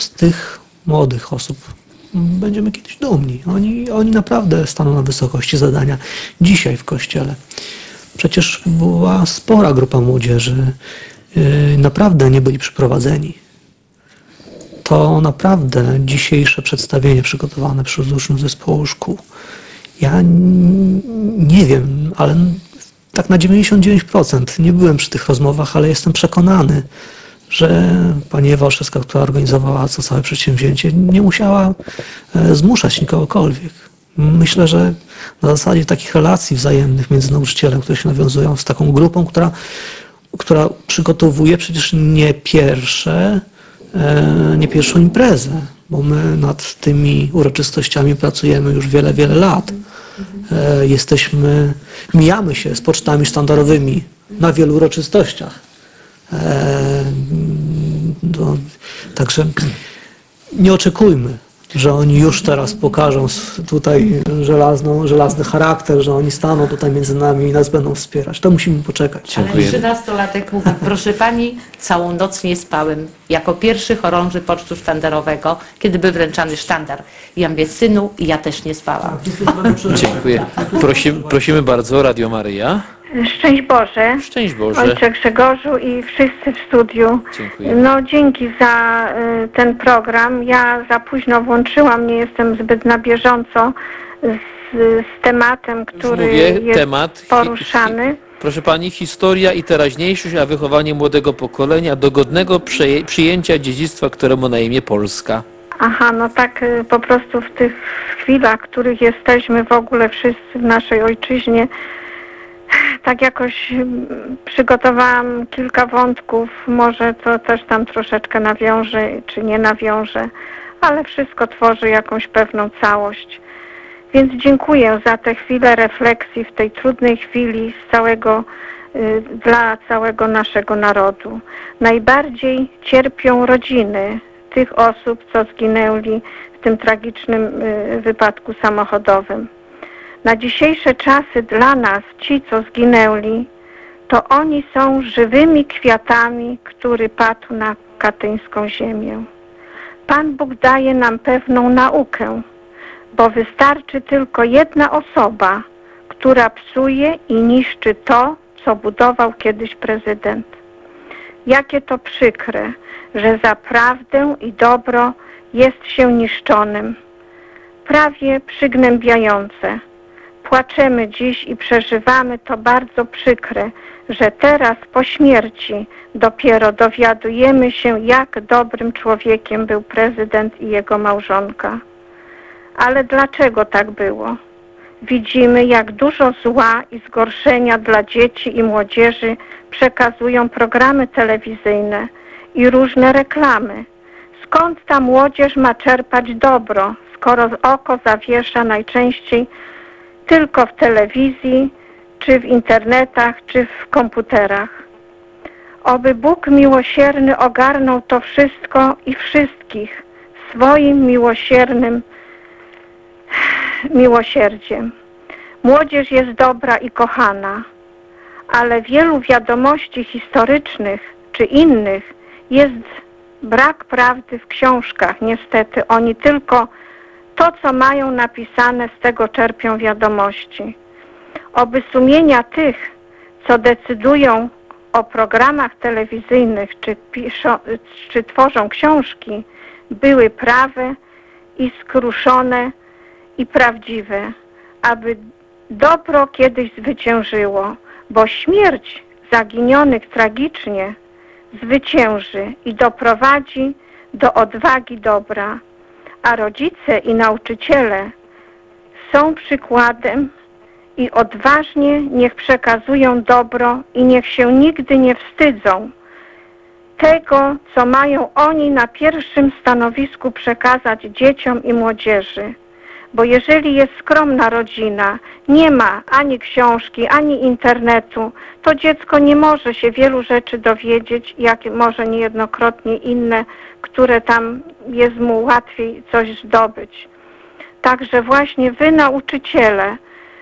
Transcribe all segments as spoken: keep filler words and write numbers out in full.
z tych młodych osób będziemy kiedyś dumni. Oni, oni naprawdę staną na wysokości zadania dzisiaj w Kościele. Przecież była spora grupa młodzieży, yy, naprawdę nie byli przyprowadzeni. To naprawdę dzisiejsze przedstawienie przygotowane przez uczniów zespołu szkół. Ja nie wiem, ale tak na dziewięćdziesiąt dziewięć procent nie byłem przy tych rozmowach, ale jestem przekonany, że pani Ewa Olszewska, która organizowała to całe przedsięwzięcie, nie musiała zmuszać nikogokolwiek. Myślę, że na zasadzie takich relacji wzajemnych między nauczycielem, które się nawiązują z taką grupą, która, która przygotowuje przecież nie pierwsze, nie pierwszą imprezę, bo my nad tymi uroczystościami pracujemy już wiele, wiele lat. Jesteśmy, mijamy się z pocztami sztandarowymi na wielu uroczystościach. No, także nie oczekujmy, że oni już teraz pokażą tutaj żelazną, żelazny charakter, że oni staną tutaj między nami i nas będą wspierać. To musimy poczekać. Ale trzynastolatek mówi, proszę pani, całą noc nie spałem. Jako pierwszy chorąży pocztu sztandarowego, kiedy był wręczany sztandar. I ja mówię, synu, i ja też nie spałam. Dziękuję. Prosimy, prosimy bardzo, Radio Maryja. Szczęść Boże. Szczęść Boże. Ojcze Grzegorzu i wszyscy w studiu. Dziękuję. No dzięki za y, ten program. Ja za późno włączyłam, nie jestem zbyt na bieżąco z, z tematem, który Mówię, jest temat, poruszany. Hi, hi, proszę pani, historia i teraźniejszość, a wychowanie młodego pokolenia do godnego przyję, przyjęcia dziedzictwa, któremu na imię Polska. Aha, no tak y, po prostu w tych chwilach, w których jesteśmy w ogóle wszyscy w naszej ojczyźnie, tak jakoś przygotowałam kilka wątków, może to też tam troszeczkę nawiążę, czy nie nawiążę, ale wszystko tworzy jakąś pewną całość. Więc dziękuję za tę chwilę refleksji w tej trudnej chwili z całego, y, dla całego naszego narodu. Najbardziej cierpią rodziny tych osób, co zginęli w tym tragicznym y, wypadku samochodowym. Na dzisiejsze czasy dla nas, ci co zginęli, to oni są żywymi kwiatami, który padł na katyńską ziemię. Pan Bóg daje nam pewną naukę, bo wystarczy tylko jedna osoba, która psuje i niszczy to, co budował kiedyś prezydent. Jakie to przykre, że za prawdę i dobro jest się niszczonym. Prawie przygnębiające. Płaczemy dziś i przeżywamy to bardzo przykre, że teraz po śmierci dopiero dowiadujemy się, jak dobrym człowiekiem był prezydent i jego małżonka. Ale dlaczego tak było? Widzimy, jak dużo zła i zgorszenia dla dzieci i młodzieży przekazują programy telewizyjne i różne reklamy. Skąd ta młodzież ma czerpać dobro, skoro oko zawiesza najczęściej tylko w telewizji, czy w internetach, czy w komputerach. Oby Bóg miłosierny ogarnął to wszystko i wszystkich swoim miłosiernym miłosierdziem. Młodzież jest dobra i kochana, ale wielu wiadomości historycznych czy innych jest brak prawdy w książkach. Niestety oni tylko to, co mają napisane, z tego czerpią wiadomości. Oby sumienia tych, co decydują o programach telewizyjnych, czy, piszą, czy tworzą książki, były prawe i skruszone i prawdziwe, aby dobro kiedyś zwyciężyło, bo śmierć zaginionych tragicznie zwycięży i doprowadzi do odwagi dobra. A rodzice i nauczyciele są przykładem i odważnie niech przekazują dobro i niech się nigdy nie wstydzą tego, co mają oni na pierwszym stanowisku przekazać dzieciom i młodzieży. Bo jeżeli jest skromna rodzina, nie ma ani książki, ani internetu, to dziecko nie może się wielu rzeczy dowiedzieć, jak może niejednokrotnie inne, które tam jest mu łatwiej coś zdobyć. Także właśnie wy, nauczyciele,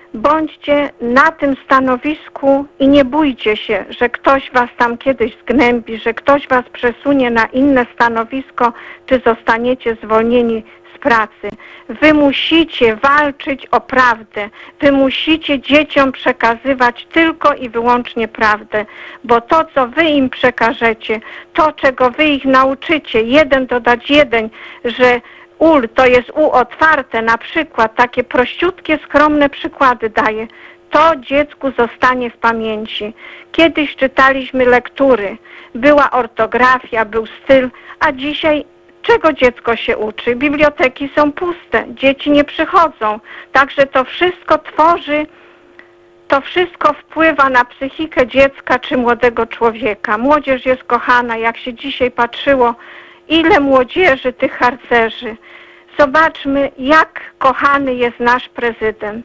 Bądźcie na tym stanowisku i nie bójcie się, że ktoś was tam kiedyś zgnębi, że ktoś was przesunie na inne stanowisko, czy zostaniecie zwolnieni z pracy. Wy musicie walczyć o prawdę. Wy musicie dzieciom przekazywać tylko i wyłącznie prawdę, bo to, co wy im przekażecie, to, czego wy ich nauczycie, jeden dodać jeden, że ul to jest u otwarte, na przykład, takie prościutkie, skromne przykłady daję, to dziecku zostanie w pamięci. Kiedyś czytaliśmy lektury, była ortografia, był styl, a dzisiaj czego dziecko się uczy? Biblioteki są puste, dzieci nie przychodzą, także to wszystko tworzy, to wszystko wpływa na psychikę dziecka czy młodego człowieka. Młodzież jest kochana, jak się dzisiaj patrzyło, ile młodzieży, tych harcerzy. Zobaczmy, jak kochany jest nasz prezydent.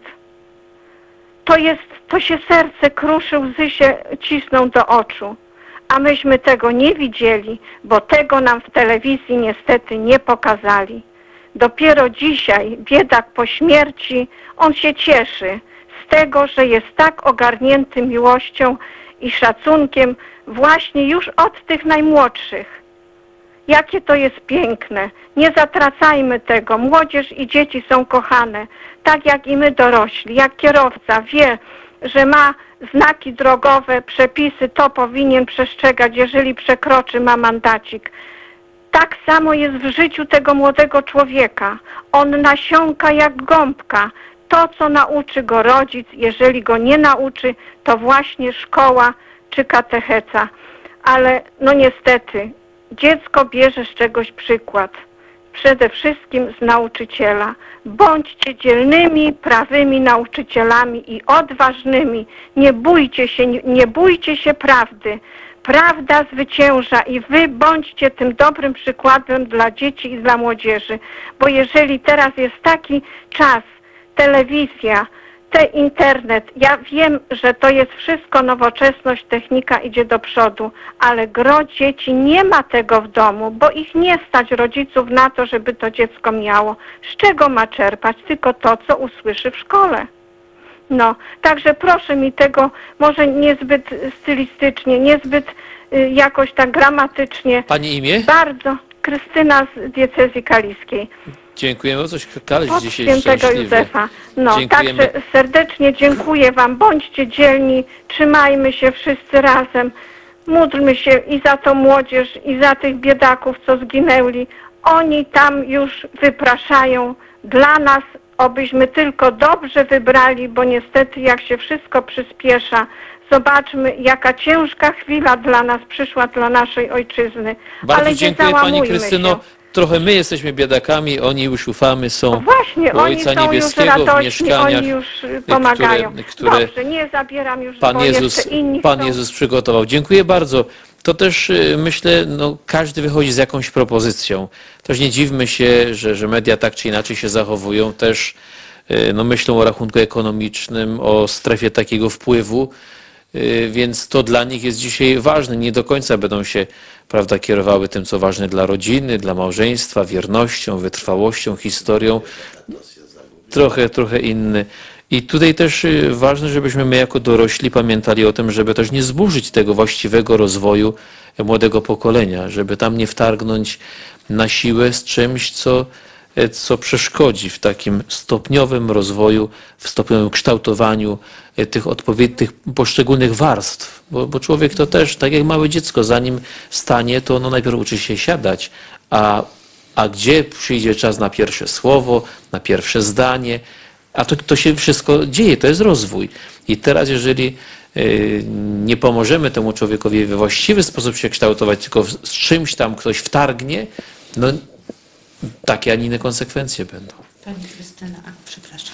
To jest, to się serce kruszy, łzy się cisną do oczu. A myśmy tego nie widzieli, bo tego nam w telewizji niestety nie pokazali. Dopiero dzisiaj, biedak po śmierci, on się cieszy z tego, że jest tak ogarnięty miłością i szacunkiem właśnie już od tych najmłodszych. Jakie to jest piękne. Nie zatracajmy tego. Młodzież i dzieci są kochane, tak jak i my dorośli. Jak kierowca wie, że ma znaki drogowe, przepisy, to powinien przestrzegać, jeżeli przekroczy, ma mandacik. Tak samo jest w życiu tego młodego człowieka. On nasiąka jak gąbka. To, co nauczy go rodzic, jeżeli go nie nauczy, to właśnie szkoła czy katecheca. Ale no niestety, dziecko bierze z czegoś przykład. Przede wszystkim z nauczyciela. Bądźcie dzielnymi, prawymi nauczycielami i odważnymi. Nie bójcie się, nie, nie bójcie się prawdy. Prawda zwycięża i wy bądźcie tym dobrym przykładem dla dzieci i dla młodzieży. Bo jeżeli teraz jest taki czas, telewizja, te internet, ja wiem, że to jest wszystko nowoczesność, technika idzie do przodu, ale gro dzieci nie ma tego w domu, bo ich nie stać rodziców na to, żeby to dziecko miało. Z czego ma czerpać? Tylko to, co usłyszy w szkole. No, także proszę mi tego, może niezbyt stylistycznie, niezbyt y, jakoś tak gramatycznie. Pani imię? Bardzo. Krystyna z diecezji kaliskiej. Dziękujemy. O coś Kaleś Od dzisiaj świętego szczęśliwy. Józefa. No, Dziękujemy. także serdecznie dziękuję wam. Bądźcie dzielni, trzymajmy się wszyscy razem. Módlmy się i za tą młodzież, i za tych biedaków, co zginęli. Oni tam już wypraszają dla nas, obyśmy tylko dobrze wybrali, bo niestety jak się wszystko przyspiesza, zobaczmy, jaka ciężka chwila dla nas przyszła, dla naszej ojczyzny. Bardzo Ale dziękuję nie Pani załamujmy Krystyno. się. Trochę my jesteśmy biedakami, oni już ufamy, są Właśnie, u Ojca oni są już Niebieskiego w radośni, mieszkaniach, oni już pomagają. które, które Dobrze, nie zabieram już, Pan bo Jezus, jeszcze inni Pan chcą. Jezus przygotował. Dziękuję bardzo. To też y, myślę, no, każdy wychodzi z jakąś propozycją. Też nie dziwmy się, że, że media tak czy inaczej się zachowują. Też y, no, myślą o rachunku ekonomicznym, o strefie takiego wpływu. Więc to dla nich jest dzisiaj ważne. Nie do końca będą się, prawda, kierowały tym, co ważne dla rodziny, dla małżeństwa, wiernością, wytrwałością, historią. Trochę, trochę inny. I tutaj też ważne, żebyśmy my jako dorośli pamiętali o tym, żeby też nie zburzyć tego właściwego rozwoju młodego pokolenia, żeby tam nie wtargnąć na siłę z czymś, co co przeszkodzi w takim stopniowym rozwoju, w stopniowym kształtowaniu tych odpowiednich poszczególnych warstw. Bo, bo człowiek to też, tak jak małe dziecko, zanim stanie, to ono najpierw uczy się siadać, a, a gdzie przyjdzie czas na pierwsze słowo, na pierwsze zdanie, a to, to się wszystko dzieje, to jest rozwój. I teraz, jeżeli y, nie pomożemy temu człowiekowi we właściwy sposób się kształtować, tylko z czymś tam ktoś wtargnie, no takie, a nie inne konsekwencje będą. Pani Krystyna, a, przepraszam.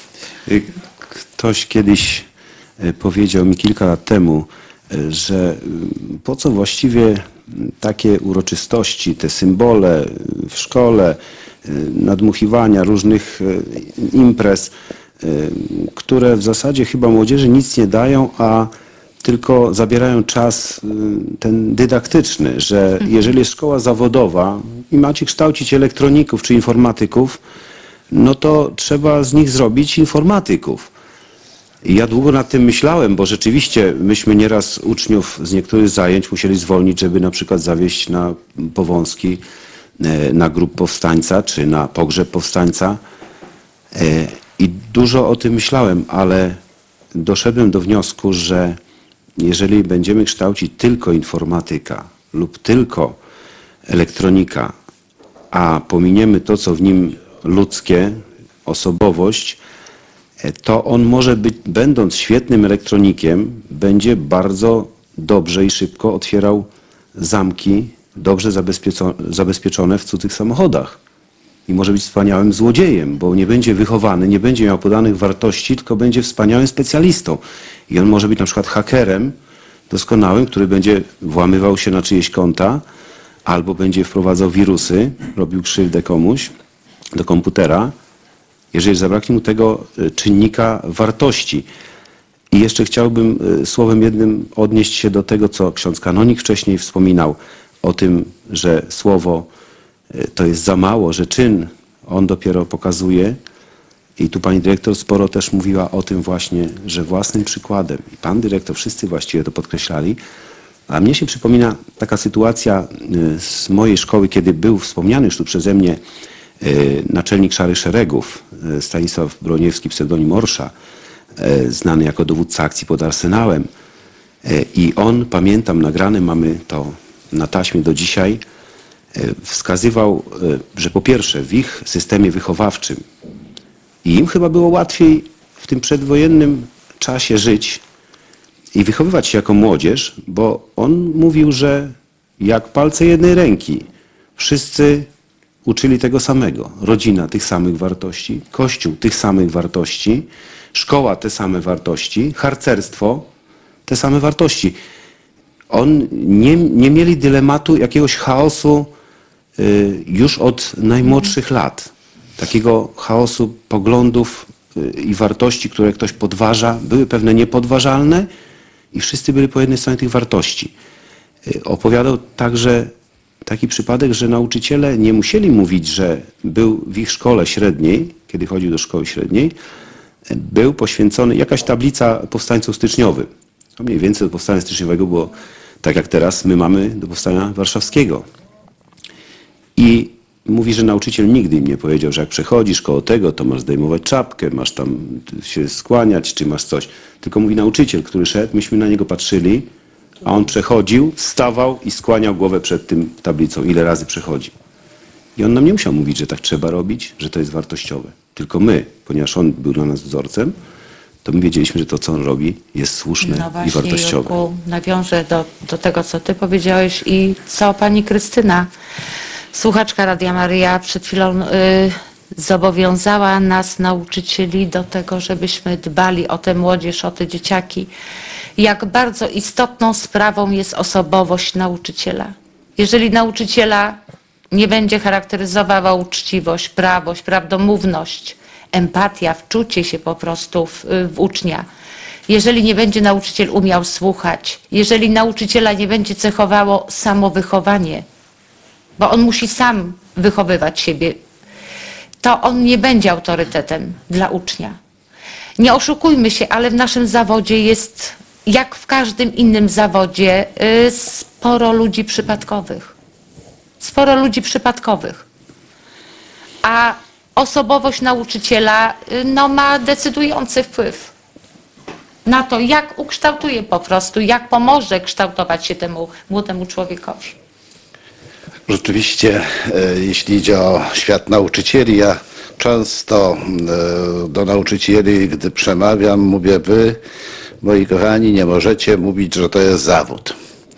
Ktoś kiedyś powiedział mi kilka lat temu, że po co właściwie takie uroczystości, te symbole w szkole, nadmuchiwania różnych imprez, które w zasadzie chyba młodzieży nic nie dają, a tylko zabierają czas ten dydaktyczny, że jeżeli jest szkoła zawodowa i macie kształcić elektroników czy informatyków, no to trzeba z nich zrobić informatyków. I ja długo nad tym myślałem, bo rzeczywiście myśmy nieraz uczniów z niektórych zajęć musieli zwolnić, żeby na przykład zawieźć na Powązki, na grób powstańca, czy na pogrzeb powstańca. I dużo o tym myślałem, ale doszedłem do wniosku, że jeżeli będziemy kształcić tylko informatyka lub tylko elektronika, a pominiemy to, co w nim ludzkie, osobowość, to on może być, będąc świetnym elektronikiem, będzie bardzo dobrze i szybko otwierał zamki dobrze zabezpieczone, zabezpieczone w cudzych samochodach. I może być wspaniałym złodziejem, bo nie będzie wychowany, nie będzie miał podanych wartości, tylko będzie wspaniałym specjalistą. I on może być na przykład hakerem doskonałym, który będzie włamywał się na czyjeś konta, albo będzie wprowadzał wirusy, robił krzywdę komuś do komputera, jeżeli zabraknie mu tego czynnika wartości. I jeszcze chciałbym słowem jednym odnieść się do tego, co ksiądz kanonik wcześniej wspominał, o tym, że słowo to jest za mało, że czyn on dopiero pokazuje. I tu pani dyrektor sporo też mówiła o tym właśnie, że własnym przykładem, i pan dyrektor, wszyscy właściwie to podkreślali, a mnie się przypomina taka sytuacja z mojej szkoły, kiedy był wspomniany już tu przeze mnie naczelnik Szarych Szeregów, Stanisław Broniewski, pseudonim Orsza, znany jako dowódca akcji pod Arsenałem. I on, pamiętam, nagrane mamy to na taśmie do dzisiaj, wskazywał, że po pierwsze w ich systemie wychowawczym i im chyba było łatwiej w tym przedwojennym czasie żyć i wychowywać się jako młodzież, bo on mówił, że jak palce jednej ręki wszyscy uczyli tego samego. Rodzina tych samych wartości, kościół tych samych wartości, szkoła te same wartości, harcerstwo te same wartości. On nie, nie mieli dylematu jakiegoś chaosu y, już od najmłodszych lat. Takiego chaosu poglądów y, i wartości, które ktoś podważa, były pewne niepodważalne i wszyscy byli po jednej stronie tych wartości. Y, opowiadał także taki przypadek, że nauczyciele nie musieli mówić, że był w ich szkole średniej, kiedy chodził do szkoły średniej, był poświęcony jakaś tablica powstańców styczniowych. To mniej więcej do powstania styczniowego było tak jak teraz my mamy do powstania warszawskiego. I mówi, że nauczyciel nigdy im nie powiedział, że jak przechodzisz koło tego, to masz zdejmować czapkę, masz tam się skłaniać, czy masz coś. Tylko mówi nauczyciel, który szedł, myśmy na niego patrzyli, a on przechodził, stawał i skłaniał głowę przed tym tablicą, ile razy przechodził. I on nam nie musiał mówić, że tak trzeba robić, że to jest wartościowe. Tylko my, ponieważ on był dla nas wzorcem, to my wiedzieliśmy, że to, co on robi, jest słuszne No właśnie, i wartościowe. Jurku, nawiążę do, do tego, co ty powiedziałeś i co pani Krystyna, słuchaczka Radia Maryja, przed chwilą y, zobowiązała nas, nauczycieli, do tego, żebyśmy dbali o tę młodzież, o te dzieciaki. Jak bardzo istotną sprawą jest osobowość nauczyciela. Jeżeli nauczyciela nie będzie charakteryzowała uczciwość, prawość, prawdomówność, empatia, wczucie się po prostu w, w ucznia. Jeżeli nie będzie nauczyciel umiał słuchać, jeżeli nauczyciela nie będzie cechowało samowychowanie, bo on musi sam wychowywać siebie, to on nie będzie autorytetem dla ucznia. Nie oszukujmy się, ale w naszym zawodzie jest, jak w każdym innym zawodzie, sporo ludzi przypadkowych. Sporo ludzi przypadkowych. A osobowość nauczyciela no, ma decydujący wpływ na to, jak ukształtuje po prostu, jak pomoże kształtować się temu młodemu człowiekowi. Rzeczywiście, jeśli idzie o świat nauczycieli, ja często do nauczycieli, gdy przemawiam, mówię: wy, moi kochani, nie możecie mówić, że to jest zawód.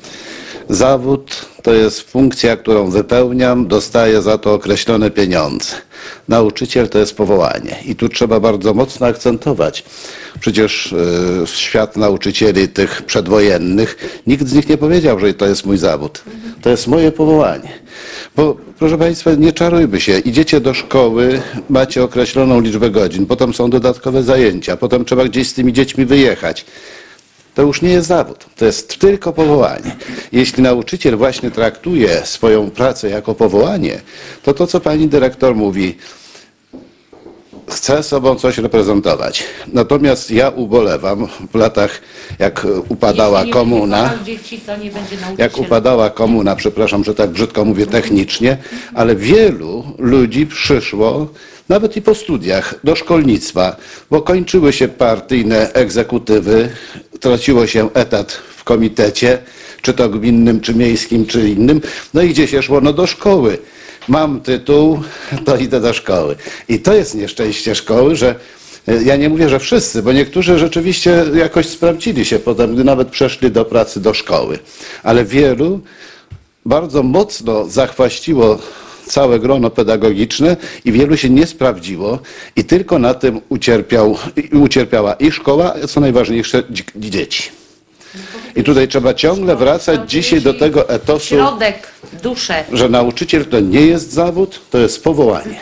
Zawód to jest funkcja, którą wypełniam, dostaję za to określone pieniądze. Nauczyciel to jest powołanie i tu trzeba bardzo mocno akcentować. Przecież y, świat nauczycieli tych przedwojennych, nikt z nich nie powiedział, że to jest mój zawód. To jest moje powołanie. Bo proszę Państwa, nie czarujmy się. Idziecie do szkoły, macie określoną liczbę godzin, potem są dodatkowe zajęcia, potem trzeba gdzieś z tymi dziećmi wyjechać. To już nie jest zawód, to jest tylko powołanie. Jeśli nauczyciel właśnie traktuje swoją pracę jako powołanie, to to, co pani dyrektor mówi, chce sobą coś reprezentować. Natomiast ja ubolewam w latach, jak upadała Jeśli nie będzie komuna, kochał dzieci, to nie będzie nauczycielem. jak upadała komuna, przepraszam, że tak brzydko mówię technicznie, ale wielu ludzi przyszło, nawet i po studiach, do szkolnictwa, bo kończyły się partyjne egzekutywy, traciło się etat w komitecie, czy to gminnym, czy miejskim, czy innym, no i gdzie się szło? No do szkoły. Mam tytuł, to idę do szkoły. I to jest nieszczęście szkoły, że ja nie mówię, że wszyscy, bo niektórzy rzeczywiście jakoś sprawdzili się potem, gdy nawet przeszli do pracy, do szkoły. Ale wielu bardzo mocno zachwaściło całe grono pedagogiczne i wielu się nie sprawdziło i tylko na tym ucierpiał, ucierpiała i szkoła, a co najważniejsze dzieci. I tutaj trzeba ciągle wracać dzisiaj do tego etosu, Środek, duszę. że nauczyciel to nie jest zawód, to jest powołanie.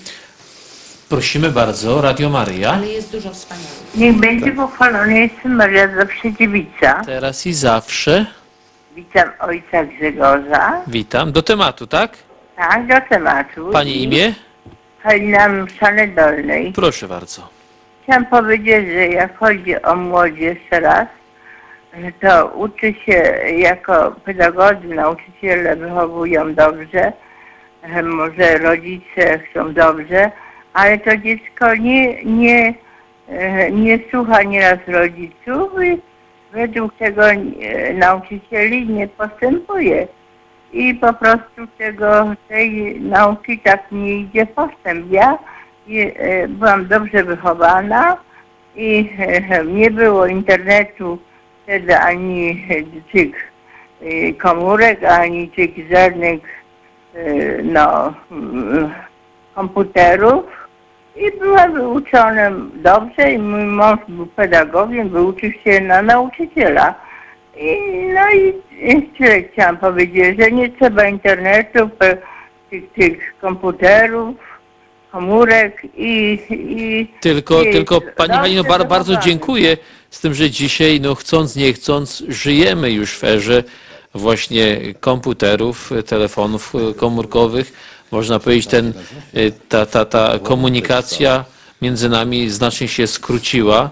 Prosimy bardzo, Radio Maryja. Ale jest dużo wspaniałych. Niech będzie pochwalony jestem Maria zawsze dziewica. Teraz i zawsze. Witam ojca Grzegorza. Witam. Do tematu, tak? Tak, do tematu. Pani imię? Halina Mszane Dolnej. Proszę bardzo. Chciałam powiedzieć, że jak chodzi o młodzież teraz, że to uczy się jako pedagodzy, nauczyciele wychowują dobrze, może rodzice chcą dobrze, ale to dziecko nie, nie, nie słucha nieraz rodziców i według tego nauczycieli nie postępuje. I po prostu tego, tej nauki tak nie idzie postęp. Ja byłam dobrze wychowana i nie było internetu wtedy ani tych komórek, ani tych żadnych no, komputerów. I byłam wyuczona dobrze i mój mąż był pedagogiem, wyuczył się na nauczyciela. I, no i, i tyle chciałam powiedzieć, że nie trzeba internetu, tych, tych komputerów, komórek i... i Tylko, i tylko Pani dobrze Halino, bar, bardzo wychowane. dziękuję, z tym, że dzisiaj, no chcąc, nie chcąc, żyjemy już w erze właśnie komputerów, telefonów komórkowych. Można powiedzieć, ten, ta, ta, ta komunikacja między nami znacznie się skróciła.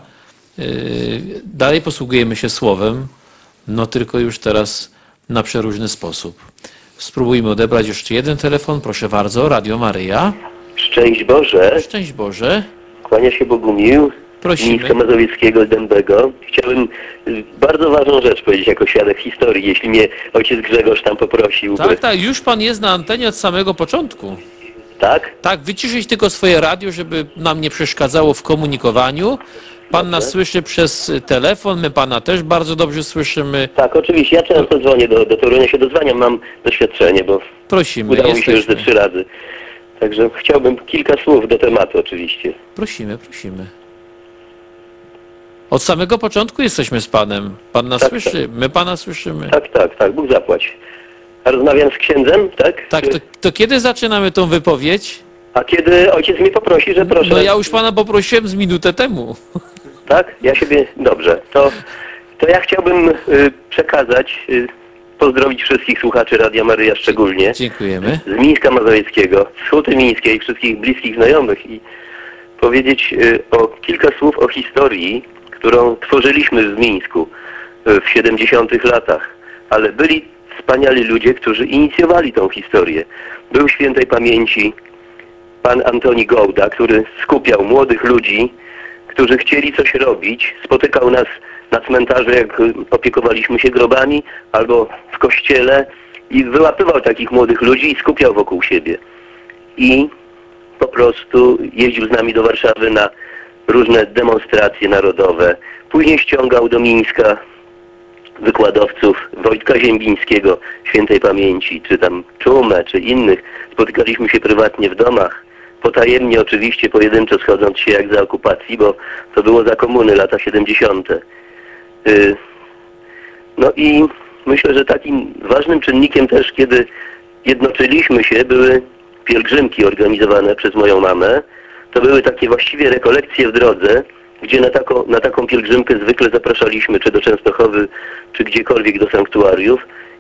Dalej posługujemy się słowem, no tylko już teraz na przeróżny sposób. Spróbujmy odebrać jeszcze jeden telefon. Proszę bardzo, Radio Maryja. Szczęść Boże, Szczęść Boże. kłania się Bogumił, Prosimy. Mińska Mazowieckiego Dębego. Chciałbym y, bardzo ważną rzecz powiedzieć jako świadek historii, jeśli mnie ojciec Grzegorz tam poprosił. Tak, tak, już pan jest na antenie od samego początku. Tak? Tak, wyciszyć tylko swoje radio, żeby nam nie przeszkadzało w komunikowaniu. Pan nas słyszy przez telefon, my pana też bardzo dobrze słyszymy. Tak, oczywiście. Ja często dzwonię do, do Torunia, się dozwaniam, mam doświadczenie, bo Prosimy, udało mi się już ze jesteśmy. trzy razy. Także chciałbym kilka słów do tematu oczywiście. Prosimy, prosimy. Od samego początku jesteśmy z panem. Pan nas Tak, słyszy, my pana słyszymy. Tak, tak, tak, Bóg zapłać. A rozmawiam z księdzem, tak? Tak, Czy- to, to kiedy zaczynamy tą wypowiedź? A kiedy ojciec mnie poprosi, że proszę... No ja już pana poprosiłem z minutę temu. Tak? Ja siebie... Dobrze. To, to ja chciałbym y, przekazać, y, pozdrowić wszystkich słuchaczy Radia Maryja szczególnie. Dziękujemy. Z Mińska Mazowieckiego, z Huty Mińskiej, wszystkich bliskich znajomych i powiedzieć y, o kilka słów o historii, którą tworzyliśmy w Mińsku y, w siedemdziesiątych latach. Ale byli wspaniali ludzie, którzy inicjowali tą historię. Był świętej pamięci pan Antoni Gołda, który skupiał młodych ludzi, którzy chcieli coś robić. Spotykał nas na cmentarzu, jak opiekowaliśmy się grobami, albo w kościele i wyłapywał takich młodych ludzi i skupiał wokół siebie. I po prostu jeździł z nami do Warszawy na różne demonstracje narodowe. Później ściągał do Mińska wykładowców Wojtka Ziembińskiego, świętej pamięci, czy tam Czumę, czy innych. Spotykaliśmy się prywatnie w domach, potajemnie oczywiście, pojedynczo schodząc się jak za okupacji, bo to było za komuny, lata siedemdziesiąte. Yy, no i myślę, że takim ważnym czynnikiem też, kiedy jednoczyliśmy się, były pielgrzymki organizowane przez moją mamę. To były takie właściwie rekolekcje w drodze, gdzie na, taką, na taką pielgrzymkę zwykle zapraszaliśmy, czy do Częstochowy, czy gdziekolwiek do sanktuariów.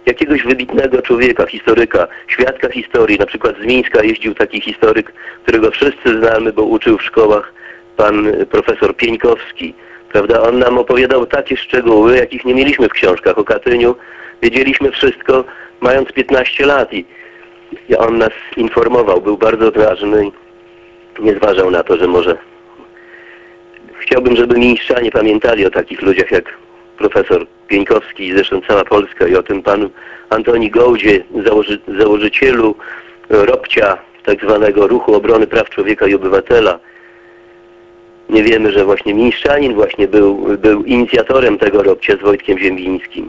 jakiegoś wybitnego człowieka, historyka, świadka historii. Na przykład z Mińska jeździł taki historyk, którego wszyscy znamy, bo uczył w szkołach, pan profesor Pieńkowski. Prawda? On nam opowiadał takie szczegóły, jakich nie mieliśmy w książkach o Katyniu. Wiedzieliśmy wszystko, mając piętnaście lat i i on nas informował, był bardzo odważny i nie zważał na to, że może... Chciałbym, żeby mińszczanie pamiętali o takich ludziach jak profesor Pieńkowski i zresztą cała Polska i o tym panu Antoni Gołdzie, założy, założycielu Robcia, tak zwanego Ruchu Obrony Praw Człowieka i Obywatela. Nie wiemy, że właśnie mińszczanin właśnie był, był inicjatorem tego Robcia z Wojtkiem Ziemińskim.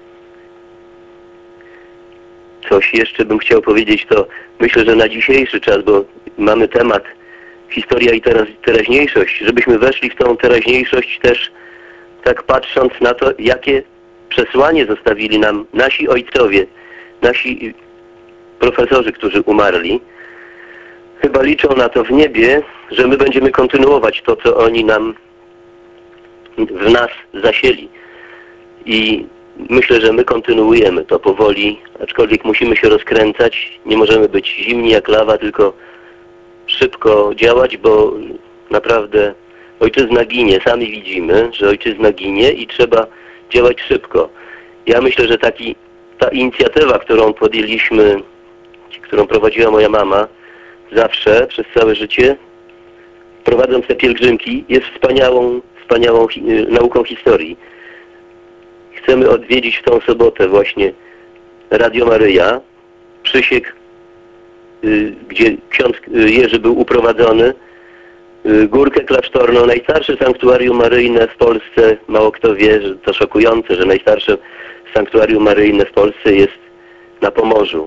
Coś jeszcze bym chciał powiedzieć, to myślę, że na dzisiejszy czas, bo mamy temat historia i teraz, teraźniejszość, żebyśmy weszli w tą teraźniejszość też tak patrząc na to, jakie przesłanie zostawili nam nasi ojcowie, nasi profesorzy, którzy umarli. Chyba liczą na to w niebie, że my będziemy kontynuować to, co oni nam w nas zasieli. I myślę, że my kontynuujemy to powoli, aczkolwiek musimy się rozkręcać. Nie możemy być zimni jak lawa, tylko szybko działać, bo naprawdę ojczyzna ginie. Sami widzimy, że ojczyzna ginie i trzeba działać szybko. Ja myślę, że taki, ta inicjatywa, którą podjęliśmy, którą prowadziła moja mama zawsze, przez całe życie, prowadząc te pielgrzymki, jest wspaniałą, wspaniałą hi nauką historii. Chcemy odwiedzić w tą sobotę właśnie Radio Maryja, Przysiek, y, gdzie ksiądz Jerzy był uprowadzony, y, Górkę Klasztorną, najstarsze sanktuarium maryjne w Polsce. Mało kto wie, że to szokujące, że najstarsze sanktuarium maryjne w Polsce jest na Pomorzu.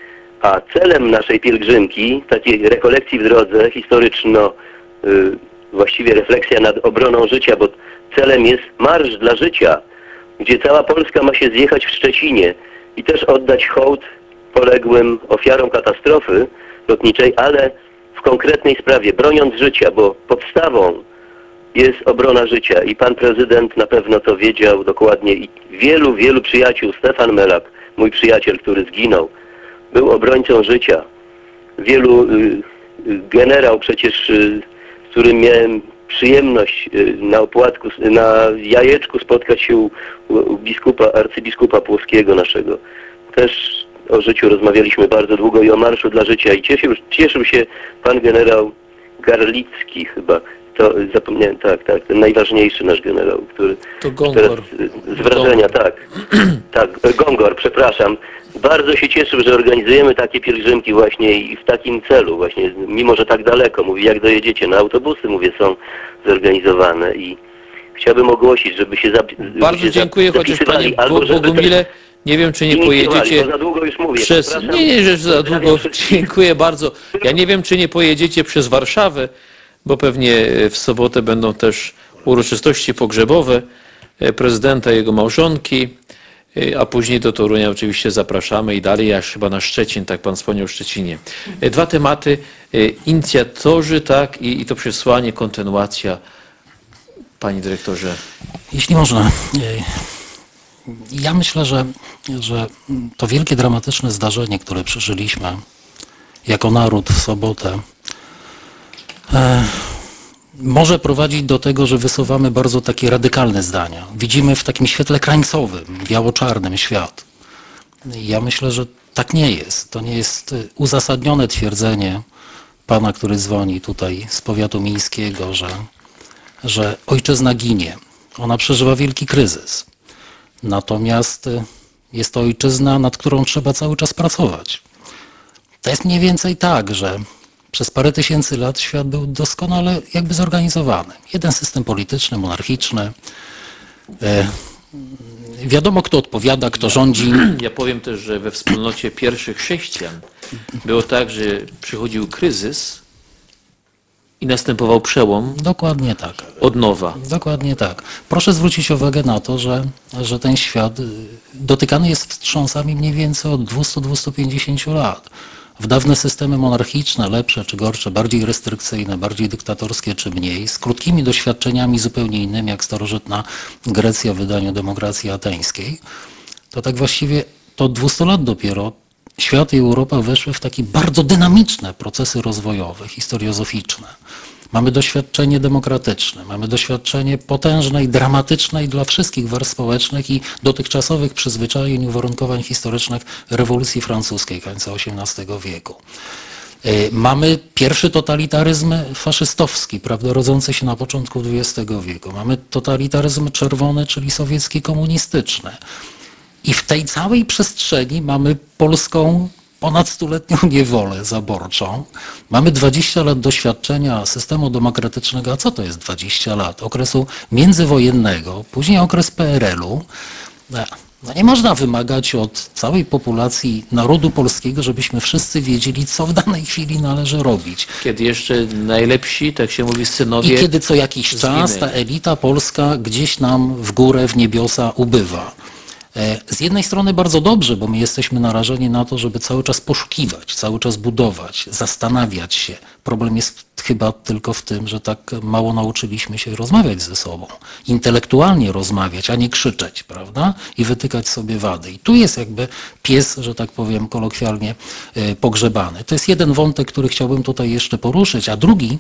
A celem naszej pielgrzymki, takiej rekolekcji w drodze, historyczno, y, właściwie refleksja nad obroną życia, bo celem jest Marsz dla Życia, gdzie cała Polska ma się zjechać w Szczecinie i też oddać hołd poległym ofiarom katastrofy lotniczej, ale w konkretnej sprawie, broniąc życia, bo podstawą jest obrona życia i pan prezydent na pewno to wiedział dokładnie i wielu, wielu przyjaciół, Stefan Melak, mój przyjaciel, który zginął, był obrońcą życia. Wielu y, y, generał przecież, y, z którym miałem przyjemność y, na opłatku, na Jajeczku spotkać się u, u biskupa, arcybiskupa Płowskiego naszego. Też o życiu rozmawialiśmy bardzo długo i o Marszu dla Życia i cieszył, cieszył się pan generał Garlicki chyba. To zapomniałem, tak, tak, ten najważniejszy nasz generał, który To Gongor. teraz y, z wrażenia, tak, tak, Gongor, przepraszam. Bardzo się cieszę, że organizujemy takie pielgrzymki właśnie i w takim celu właśnie, mimo że tak daleko, mówi, jak dojedziecie, na autobusy, mówię, są zorganizowane i chciałbym ogłosić, żeby się zapi Bardzo się dziękuję, chociaż panie Bogumile, nie wiem, czy nie pojedziecie bo za długo już mówię, przez... Nie, nie, że za długo, dziękuję bardzo. Ja nie wiem, czy nie pojedziecie przez Warszawę, bo pewnie w sobotę będą też uroczystości pogrzebowe prezydenta i jego małżonki, a później do Torunia oczywiście zapraszamy i dalej, aż chyba na Szczecin, tak pan wspomniał o Szczecinie. Dwa tematy, inicjatorzy, tak, i, i to przesłanie, kontynuacja. Panie dyrektorze. Jeśli można, ja myślę, że, że to wielkie, dramatyczne zdarzenie, które przeżyliśmy jako naród w sobotę, e, może prowadzić do tego, że wysuwamy bardzo takie radykalne zdania. Widzimy w takim świetle krańcowym, biało-czarnym świat. Ja myślę, że tak nie jest. To nie jest uzasadnione twierdzenie pana, który dzwoni tutaj z powiatu mińskiego, że, że ojczyzna ginie. Ona przeżywa wielki kryzys. Natomiast jest to ojczyzna, nad którą trzeba cały czas pracować. To jest mniej więcej tak, że przez parę tysięcy lat świat był doskonale jakby zorganizowany. Jeden system polityczny, monarchiczny. E, wiadomo, kto odpowiada, kto rządzi. Ja powiem też, że we wspólnocie pierwszych chrześcijan było tak, że przychodził kryzys i następował przełom. Dokładnie tak. Od nowa. Dokładnie tak. Proszę zwrócić uwagę na to, że, że ten świat dotykany jest wstrząsami mniej więcej od dwieście do dwustu pięćdziesięciu lat. W dawne systemy monarchiczne, lepsze czy gorsze, bardziej restrykcyjne, bardziej dyktatorskie czy mniej, z krótkimi doświadczeniami zupełnie innymi, jak starożytna Grecja w wydaniu demokracji ateńskiej, to tak właściwie to od dwustu lat dopiero świat i Europa weszły w takie bardzo dynamiczne procesy rozwojowe, historiozoficzne. Mamy doświadczenie demokratyczne, mamy doświadczenie potężnej, dramatycznej dla wszystkich warstw społecznych i dotychczasowych przyzwyczajeń, uwarunkowań historycznych rewolucji francuskiej końca osiemnastego wieku. Mamy pierwszy totalitaryzm faszystowski, prawda, rodzący się na początku dwudziestego wieku. Mamy totalitaryzm czerwony, czyli sowiecki, komunistyczny. I w tej całej przestrzeni mamy polską ponadstuletnią niewolę zaborczą. Mamy dwadzieścia lat doświadczenia systemu demokratycznego. A co to jest dwadzieścia lat? Okresu międzywojennego, później okres P R L-u. No nie można wymagać od całej populacji narodu polskiego, żebyśmy wszyscy wiedzieli, co w danej chwili należy robić. Kiedy jeszcze najlepsi, tak się mówi, synowie I kiedy co jakiś czas ta zginęli. elita polska gdzieś nam w górę, w niebiosa ubywa. Z jednej strony bardzo dobrze, bo my jesteśmy narażeni na to, żeby cały czas poszukiwać, cały czas budować, zastanawiać się. Problem jest chyba tylko w tym, że tak mało nauczyliśmy się rozmawiać ze sobą, intelektualnie rozmawiać, a nie krzyczeć, prawda? I wytykać sobie wady. I tu jest jakby pies, że tak powiem kolokwialnie, pogrzebany. To jest jeden wątek, który chciałbym tutaj jeszcze poruszyć, a drugi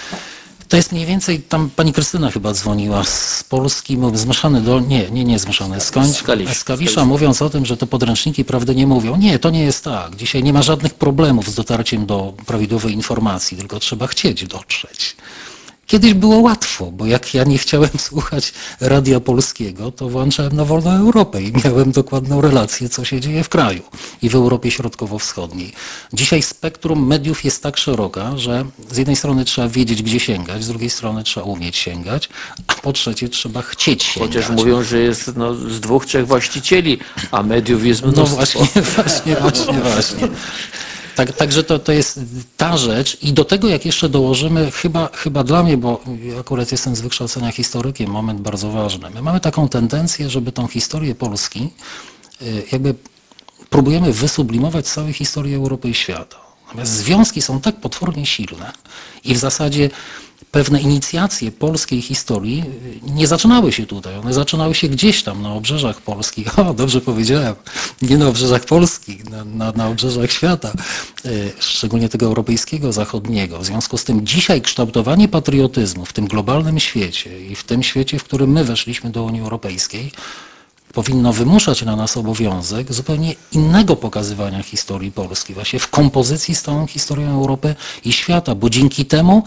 to jest mniej więcej, tam pani Krystyna chyba dzwoniła z Polski, zmieszany do, nie, nie, nie zmieszany, skądś, Z Kalisza. z Kawisza, mówiąc o tym, że te podręczniki prawdy nie mówią. Nie, to nie jest tak. Dzisiaj nie ma żadnych problemów z dotarciem do prawidłowej informacji, tylko trzeba chcieć dotrzeć. Kiedyś było łatwo, bo jak ja nie chciałem słuchać Radia Polskiego, to włączałem na Wolną Europę i miałem dokładną relację, co się dzieje w kraju i w Europie Środkowo-Wschodniej. Dzisiaj spektrum mediów jest tak szeroka, że z jednej strony trzeba wiedzieć, gdzie sięgać, z drugiej strony trzeba umieć sięgać, a po trzecie trzeba chcieć sięgać. Chociaż mówią, że jest no, z dwóch, trzech właścicieli, a mediów jest mnóstwo. No właśnie, właśnie, właśnie, właśnie. Tak, także to, to jest ta rzecz i do tego jak jeszcze dołożymy, chyba, chyba dla mnie, bo akurat jestem z wykształcenia historykiem, moment bardzo ważny. My mamy taką tendencję, żeby tą historię Polski jakby próbujemy wysublimować z całej historii Europy i świata. Natomiast związki są tak potwornie silne i w zasadzie pewne inicjacje polskiej historii nie zaczynały się tutaj, one zaczynały się gdzieś tam na obrzeżach polskich. O, dobrze powiedziałem, nie na obrzeżach Polski, na, na, na obrzeżach świata, szczególnie tego europejskiego, zachodniego. W związku z tym dzisiaj kształtowanie patriotyzmu w tym globalnym świecie i w tym świecie, w którym my weszliśmy do Unii Europejskiej, powinno wymuszać na nas obowiązek zupełnie innego pokazywania historii Polski, właśnie w kompozycji z całą historią Europy i świata, bo dzięki temu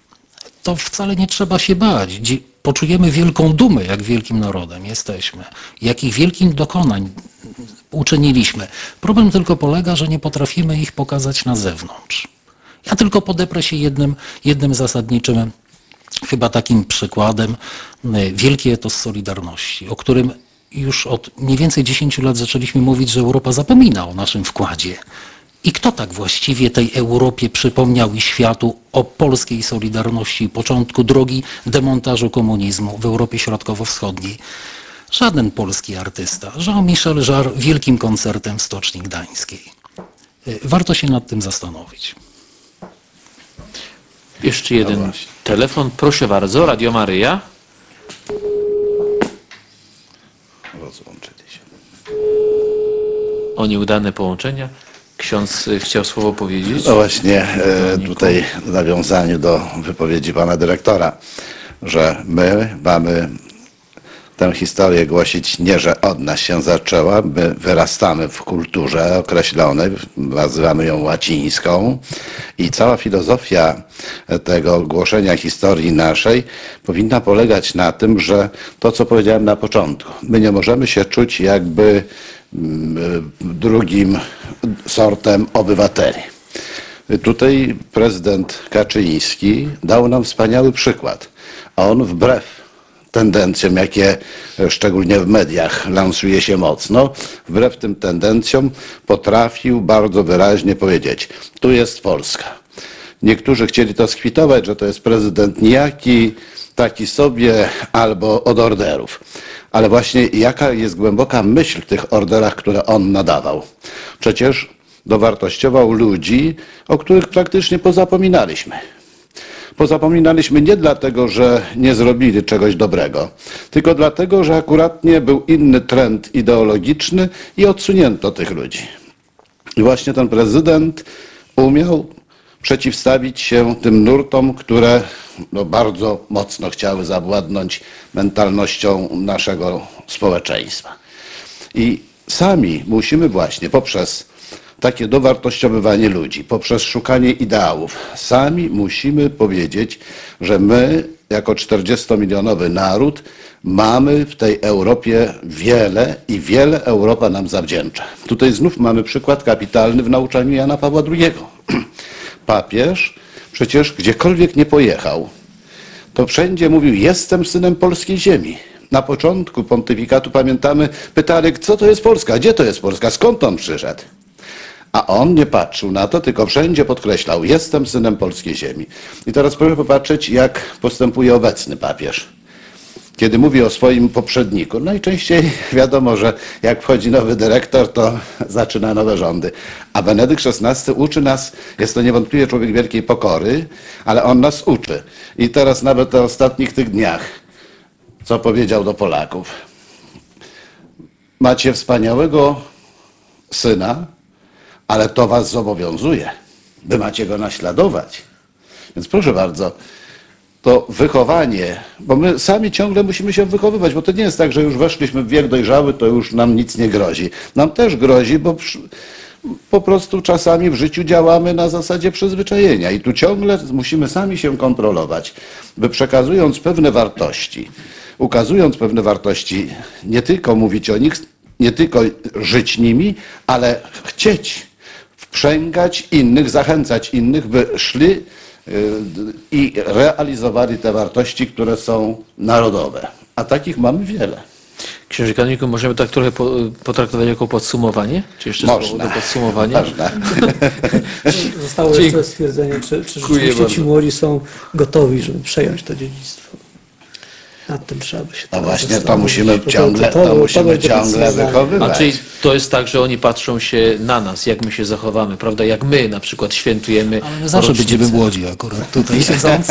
to wcale nie trzeba się bać. Poczujemy wielką dumę, jak wielkim narodem jesteśmy, jakich wielkich dokonań uczyniliśmy. Problem tylko polega, że nie potrafimy ich pokazać na zewnątrz. Ja tylko podeprę się jednym, jednym zasadniczym, chyba takim przykładem, wielki etos Solidarności, o którym już od mniej więcej dziesięciu lat zaczęliśmy mówić, że Europa zapomina o naszym wkładzie. I kto tak właściwie tej Europie przypomniał i światu o polskiej Solidarności i początku drogi demontażu komunizmu w Europie Środkowo-Wschodniej? Żaden polski artysta. Jean-Michel Jarre wielkim koncertem w Stoczni Gdańskiej. Warto się nad tym zastanowić. Jeszcze jeden telefon. Proszę bardzo, Radio Maryja. Rozłączyli się. O nieudane połączenia. Ksiądz chciał słowo powiedzieć. No właśnie, e, tutaj w nawiązaniu do wypowiedzi pana dyrektora, że my mamy tę historię głosić nie, że od nas się zaczęła, my wyrastamy w kulturze określonej, nazywamy ją łacińską i cała filozofia tego głoszenia historii naszej powinna polegać na tym, że to, co powiedziałem na początku, my nie możemy się czuć jakby drugim sortem obywateli. Tutaj prezydent Kaczyński dał nam wspaniały przykład, a on wbrew tendencjom, jakie szczególnie w mediach lansuje się mocno, wbrew tym tendencjom potrafił bardzo wyraźnie powiedzieć, tu jest Polska. Niektórzy chcieli to skwitować, że to jest prezydent nijaki, taki sobie, albo od orderów. Ale właśnie jaka jest głęboka myśl w tych orderach, które on nadawał. Przecież dowartościował ludzi, o których praktycznie pozapominaliśmy. Pozapominaliśmy nie dlatego, że nie zrobili czegoś dobrego, tylko dlatego, że akuratnie był inny trend ideologiczny i odsunięto tych ludzi. I właśnie ten prezydent umiał przeciwstawić się tym nurtom, które no, bardzo mocno chciały zawładnąć mentalnością naszego społeczeństwa. I sami musimy właśnie poprzez takie dowartościowywanie ludzi, poprzez szukanie ideałów, sami musimy powiedzieć, że my jako czterdziestomilionowy naród mamy w tej Europie wiele i wiele Europa nam zawdzięcza. Tutaj znów mamy przykład kapitalny w nauczaniu Jana Pawła drugiego. Papież przecież gdziekolwiek nie pojechał, to wszędzie mówił: jestem synem polskiej ziemi. Na początku pontyfikatu, pamiętamy, pytali, co to jest Polska, gdzie to jest Polska, skąd on przyszedł. A on nie patrzył na to, tylko wszędzie podkreślał: jestem synem polskiej ziemi. I teraz proszę popatrzeć, jak postępuje obecny papież. Kiedy mówi o swoim poprzedniku, najczęściej wiadomo, że jak wchodzi nowy dyrektor, to zaczyna nowe rządy. A Benedykt szesnasty uczy nas, jest to niewątpliwie człowiek wielkiej pokory, ale on nas uczy. I teraz nawet w ostatnich tych dniach, co powiedział do Polaków. Macie wspaniałego syna, ale to was zobowiązuje, wy macie go naśladować. Więc proszę bardzo, to wychowanie, bo my sami ciągle musimy się wychowywać, bo to nie jest tak, że już weszliśmy w wiek dojrzały, to już nam nic nie grozi. Nam też grozi, bo przy, po prostu czasami w życiu działamy na zasadzie przyzwyczajenia i tu ciągle musimy sami się kontrolować, by przekazując pewne wartości, ukazując pewne wartości, nie tylko mówić o nich, nie tylko żyć nimi, ale chcieć wprzęgać innych, zachęcać innych, by szli i realizowali te wartości, które są narodowe. A takich mamy wiele. Księży kanoniku, możemy tak trochę po, potraktować jako podsumowanie? Czy jeszcze Można. słowo do podsumowania? Można. Zostało jeszcze stwierdzenie, czy, czy rzeczywiście ci młodzi są gotowi, żeby przejąć to dziedzictwo. Nad tym trzeba by się No teraz właśnie, to zastanowić, musimy bo ciągle, to, to, to musimy będzie ciągle podsumowanie. wychowywać. A czyli to jest tak, że oni patrzą się na nas, jak my się zachowamy, prawda? Jak my na przykład świętujemy Ale my zawsze rocznicę. będziemy młodzi akurat tutaj siedzący.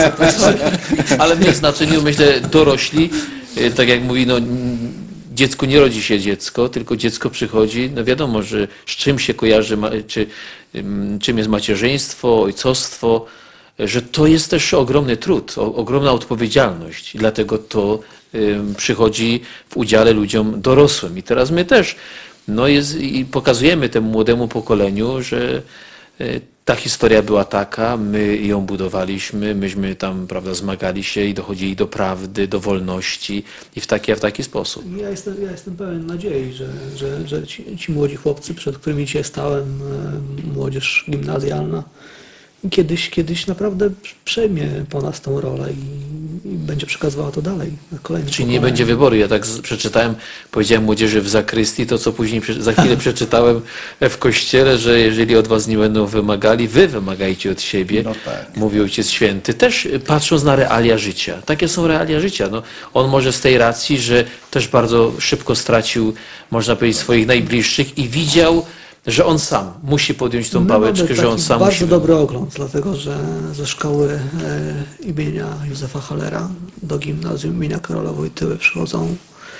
Ale w znaczeniu, myślę, dorośli, y, tak jak mówi, no n- dziecku nie rodzi się dziecko, tylko dziecko przychodzi, no wiadomo, że z czym się kojarzy, ma- czy, ym, czym jest macierzyństwo, ojcostwo, że to jest też ogromny trud, o, ogromna odpowiedzialność i dlatego to ym, przychodzi w udziale ludziom dorosłym. I teraz my też no jest, i pokazujemy temu młodemu pokoleniu, że y, ta historia była taka, my ją budowaliśmy, myśmy tam, prawda, zmagali się i dochodzili do prawdy, do wolności i w taki, a w taki sposób. Ja jestem, ja jestem pełen nadziei, że, że, że ci, ci młodzi chłopcy, przed którymi dzisiaj stałem, e, młodzież gimnazjalna, kiedyś, kiedyś naprawdę przejmie po nas tą rolę i, i będzie przekazywała to dalej na kolejne Czyli nie pokolenia. będzie wyboru. Ja tak z- przeczytałem, powiedziałem młodzieży w zakrystii, to co później prze- za chwilę przeczytałem w kościele, że jeżeli od was nie będą wymagali, wy wymagajcie od siebie, No tak. mówi Ojciec Święty. Też y, patrząc na realia życia. Takie są realia życia. No, on może z tej racji, że też bardzo szybko stracił, można powiedzieć, swoich najbliższych i widział, że on sam musi podjąć tą My pałeczkę, mamy że on taki sam bardzo musi... dobry ogląd, dlatego że ze szkoły e, imienia Józefa Hallera do gimnazjum imienia Karola Wojtyły przychodzą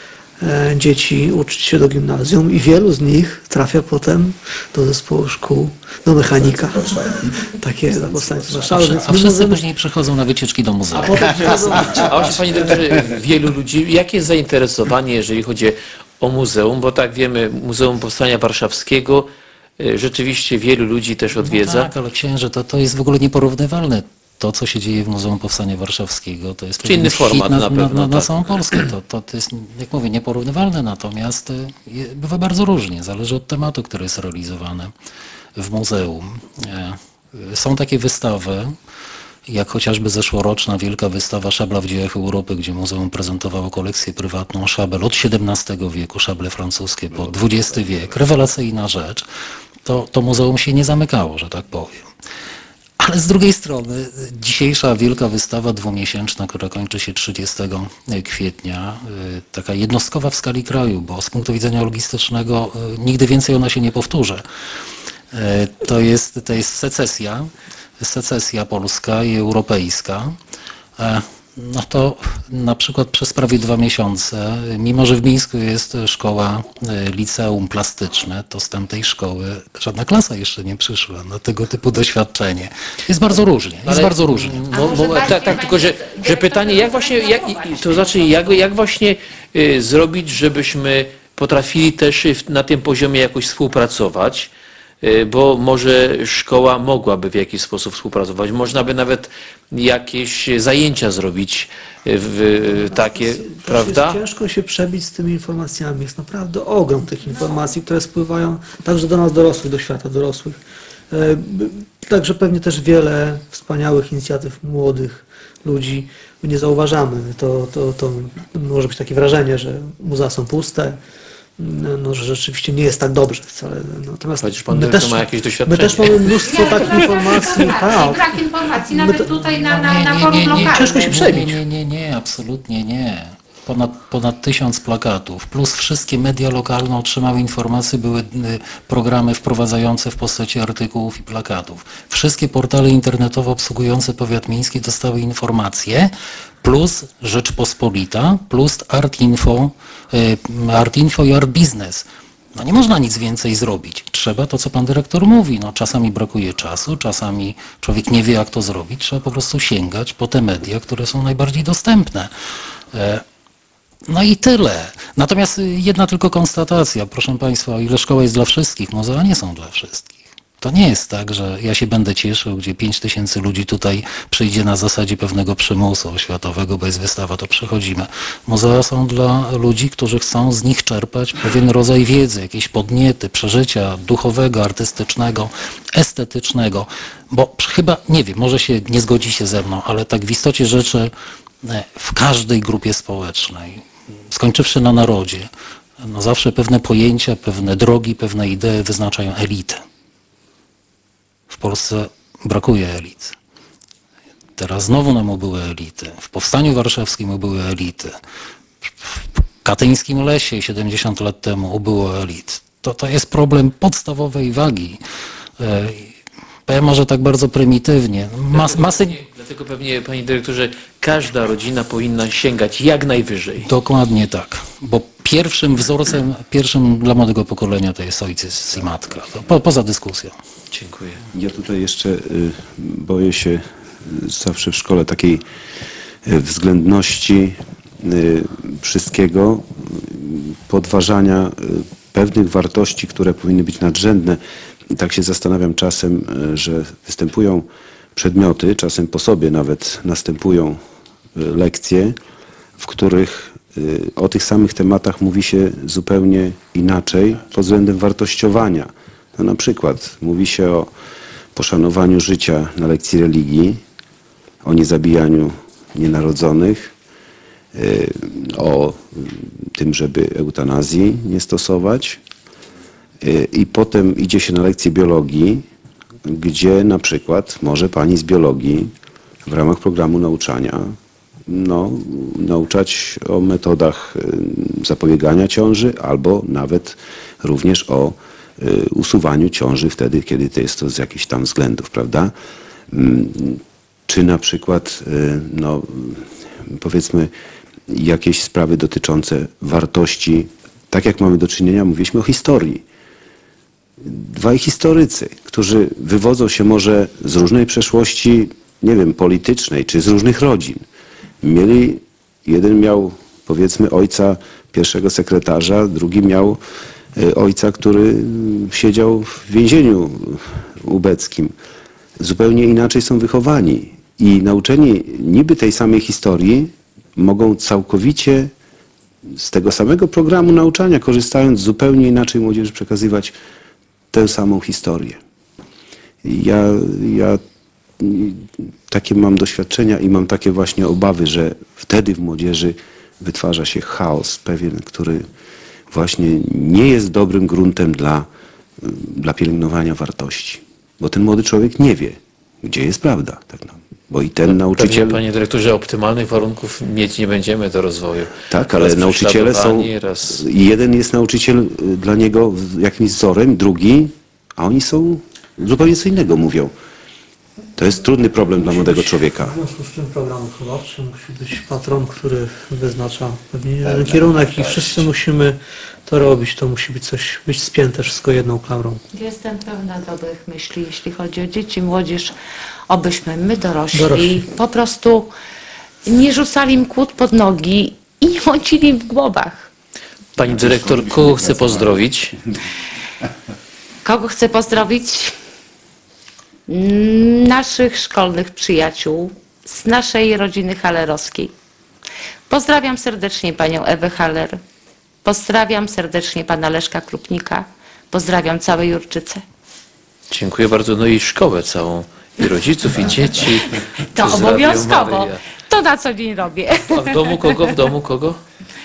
e, dzieci uczyć się do gimnazjum i wielu z nich trafia potem do zespołu szkół, do mechanika. Takie zapostanie z A, Warszawy. wszy- Więc a my wszyscy możemy- później przychodzą na wycieczki do muzeum. potem przychodzą- A właśnie, panie doktorze, wielu ludzi, jakie jest zainteresowanie, jeżeli chodzi o muzeum, bo tak wiemy, Muzeum Powstania Warszawskiego y, rzeczywiście wielu ludzi też odwiedza. No tak, ale księże, to, to jest w ogóle nieporównywalne. To, co się dzieje w Muzeum Powstania Warszawskiego, to jest Czy inny pewien format hit na, na na, pewno, na, na tak. całą Polskę. To, to, to jest, jak mówię, nieporównywalne, natomiast y, je- bywa bardzo różnie. Zależy od tematu, który jest realizowany w muzeum. E, y, Są takie wystawy, jak chociażby zeszłoroczna wielka wystawa Szabla w dziejach Europy, gdzie muzeum prezentowało kolekcję prywatną szabel od siedemnastego wieku, szable francuskie po dwudziesty wiek. Rewelacyjna rzecz. To, to muzeum się nie zamykało, że tak powiem. Ale z drugiej strony dzisiejsza wielka wystawa dwumiesięczna, która kończy się trzydziestego kwietnia, y, taka jednostkowa w skali kraju, bo z punktu widzenia logistycznego y, nigdy więcej ona się nie powtórzy. Y, To jest, to jest secesja secesja polska i europejska, e, no to na przykład przez prawie dwa miesiące, mimo że w Mińsku jest szkoła, e, liceum plastyczne, to z tamtej szkoły żadna klasa jeszcze nie przyszła na tego typu doświadczenie. Jest bardzo różnie, jest Ale- bardzo różnie. Bo, bo, tak, tak, tylko że, że pytanie, jak właśnie, jak, to znaczy, jak, jak właśnie y, zrobić, żebyśmy potrafili też w- na tym poziomie jakoś współpracować, y, bo może szkoła mogłaby w jakiś sposób współpracować, można by nawet jakieś zajęcia zrobić y, w, y, takie, Też prawda? Jest ciężko się przebić z tymi informacjami. Jest naprawdę ogrom tych informacji, które spływają także do nas dorosłych, do świata dorosłych. E, b- Także pewnie też wiele wspaniałych inicjatyw młodych ludzi nie zauważamy. To, to, to może być takie wrażenie, że muzea są puste, no, no, że rzeczywiście nie jest tak dobrze wcale. Natomiast Chociaż pan my dyrektor też, ma jakieś my doświadczenie. też mamy mnóstwo takich informacji. Tak. Brak informacji, My nawet to- tutaj na, na, Nie, na nie, forum nie, nie, lokalnym. ciężko się przebić. Nie, nie, nie, nie, absolutnie nie. Ponad, ponad tysiąc plakatów, plus wszystkie media lokalne otrzymały informacje, były y, programy wprowadzające w postaci artykułów i plakatów. Wszystkie portale internetowe obsługujące powiat miński dostały informacje, plus Rzeczpospolita, plus Artinfo, y, Artinfo i Art Business. No nie można nic więcej zrobić. Trzeba to, co pan dyrektor mówi. No, czasami brakuje czasu, czasami człowiek nie wie, jak to zrobić. Trzeba po prostu sięgać po te media, które są najbardziej dostępne. E, No i tyle. Natomiast y, jedna tylko konstatacja, proszę państwa, o ile szkoła jest dla wszystkich, muzea nie są dla wszystkich. To nie jest tak, że ja się będę cieszył, gdzie pięć tysięcy ludzi tutaj przyjdzie na zasadzie pewnego przymusu oświatowego, bo jest wystawa, to przechodzimy. Muzea są dla ludzi, którzy chcą z nich czerpać pewien rodzaj wiedzy, jakieś podniety, przeżycia duchowego, artystycznego, estetycznego. Bo chyba, nie wiem, może się nie zgodzicie ze mną, ale tak w istocie rzeczy e, w każdej grupie społecznej, skończywszy na narodzie, no zawsze pewne pojęcia, pewne drogi, pewne idee wyznaczają elitę. W Polsce brakuje elit. Teraz znowu nam ubyły elity. W Powstaniu Warszawskim ubyły elity. W katyńskim lesie siedemdziesiąt lat temu ubyło elit. To, to jest problem podstawowej wagi. E, Powiem może tak bardzo prymitywnie. Mas, masy... Dlatego pewnie, panie dyrektorze, każda rodzina powinna sięgać jak najwyżej. Dokładnie tak, bo pierwszym wzorcem, pierwszym dla młodego pokolenia to jest ojciec i matka. To po, poza dyskusją. Dziękuję. Ja tutaj jeszcze y, boję się y, zawsze w szkole takiej y, względności y, wszystkiego, y, podważania y, pewnych wartości, które powinny być nadrzędne. I tak się zastanawiam czasem, y, że występują przedmioty, czasem po sobie nawet następują y, lekcje, w których y, o tych samych tematach mówi się zupełnie inaczej pod względem wartościowania. No, na przykład mówi się o poszanowaniu życia na lekcji religii, o niezabijaniu nienarodzonych, y, o tym, żeby eutanazji nie stosować. Y, I potem idzie się na lekcję biologii, gdzie na przykład może pani z biologii w ramach programu nauczania no, nauczać o metodach y, zapobiegania ciąży albo nawet również o y, usuwaniu ciąży wtedy, kiedy to jest to z jakichś tam względów, prawda? Mm, Czy na przykład, y, no, powiedzmy, jakieś sprawy dotyczące wartości, tak jak mamy do czynienia, mówiliśmy o historii. Dwaj historycy, którzy wywodzą się może z różnej przeszłości, nie wiem, politycznej, czy z różnych rodzin. Mieli, jeden miał, powiedzmy, ojca pierwszego sekretarza, drugi miał y, ojca, który siedział w więzieniu ubeckim. Zupełnie inaczej są wychowani i nauczeni niby tej samej historii mogą całkowicie z tego samego programu nauczania, korzystając zupełnie inaczej młodzieży, przekazywać tę samą historię. Ja, ja takie mam doświadczenia i mam takie właśnie obawy, że wtedy w młodzieży wytwarza się chaos pewien, który właśnie nie jest dobrym gruntem dla, dla pielęgnowania wartości. Bo ten młody człowiek nie wie, gdzie jest prawda. Tak no. Bo i ten nauczyciel... Pewnie, panie dyrektorze, optymalnych warunków mieć nie będziemy do rozwoju. Tak, ale Raz nauczyciele są... prześladowani, Raz... Jeden jest nauczyciel dla niego jakimś wzorem, drugi, a oni są zupełnie co innego mówią. To jest trudny problem dla młodego człowieka. W związku z tym programem wychowawczym musi być patron, który wyznacza pewnie jeden kierunek i wszyscy musimy to robić. To musi być coś, być spięte wszystko jedną klamrą. Jestem pełna dobrych myśli, jeśli chodzi o dzieci, młodzież, obyśmy my dorośli, Dorośli. po prostu nie rzucali im kłód pod nogi i nie mącili im w głowach. Pani dyrektor, kogo chce pozdrowić? Kogo chcę pozdrowić? Naszych szkolnych przyjaciół z naszej rodziny halerowskiej. Pozdrawiam serdecznie panią Ewę Haller. Pozdrawiam serdecznie pana Leszka Krupnika. Pozdrawiam całej Jurczycę. Dziękuję bardzo. No i szkołę całą, i rodziców, i dzieci. To przez Radio obowiązkowo. Maryja. To na co dzień robię. A w domu kogo? W domu kogo?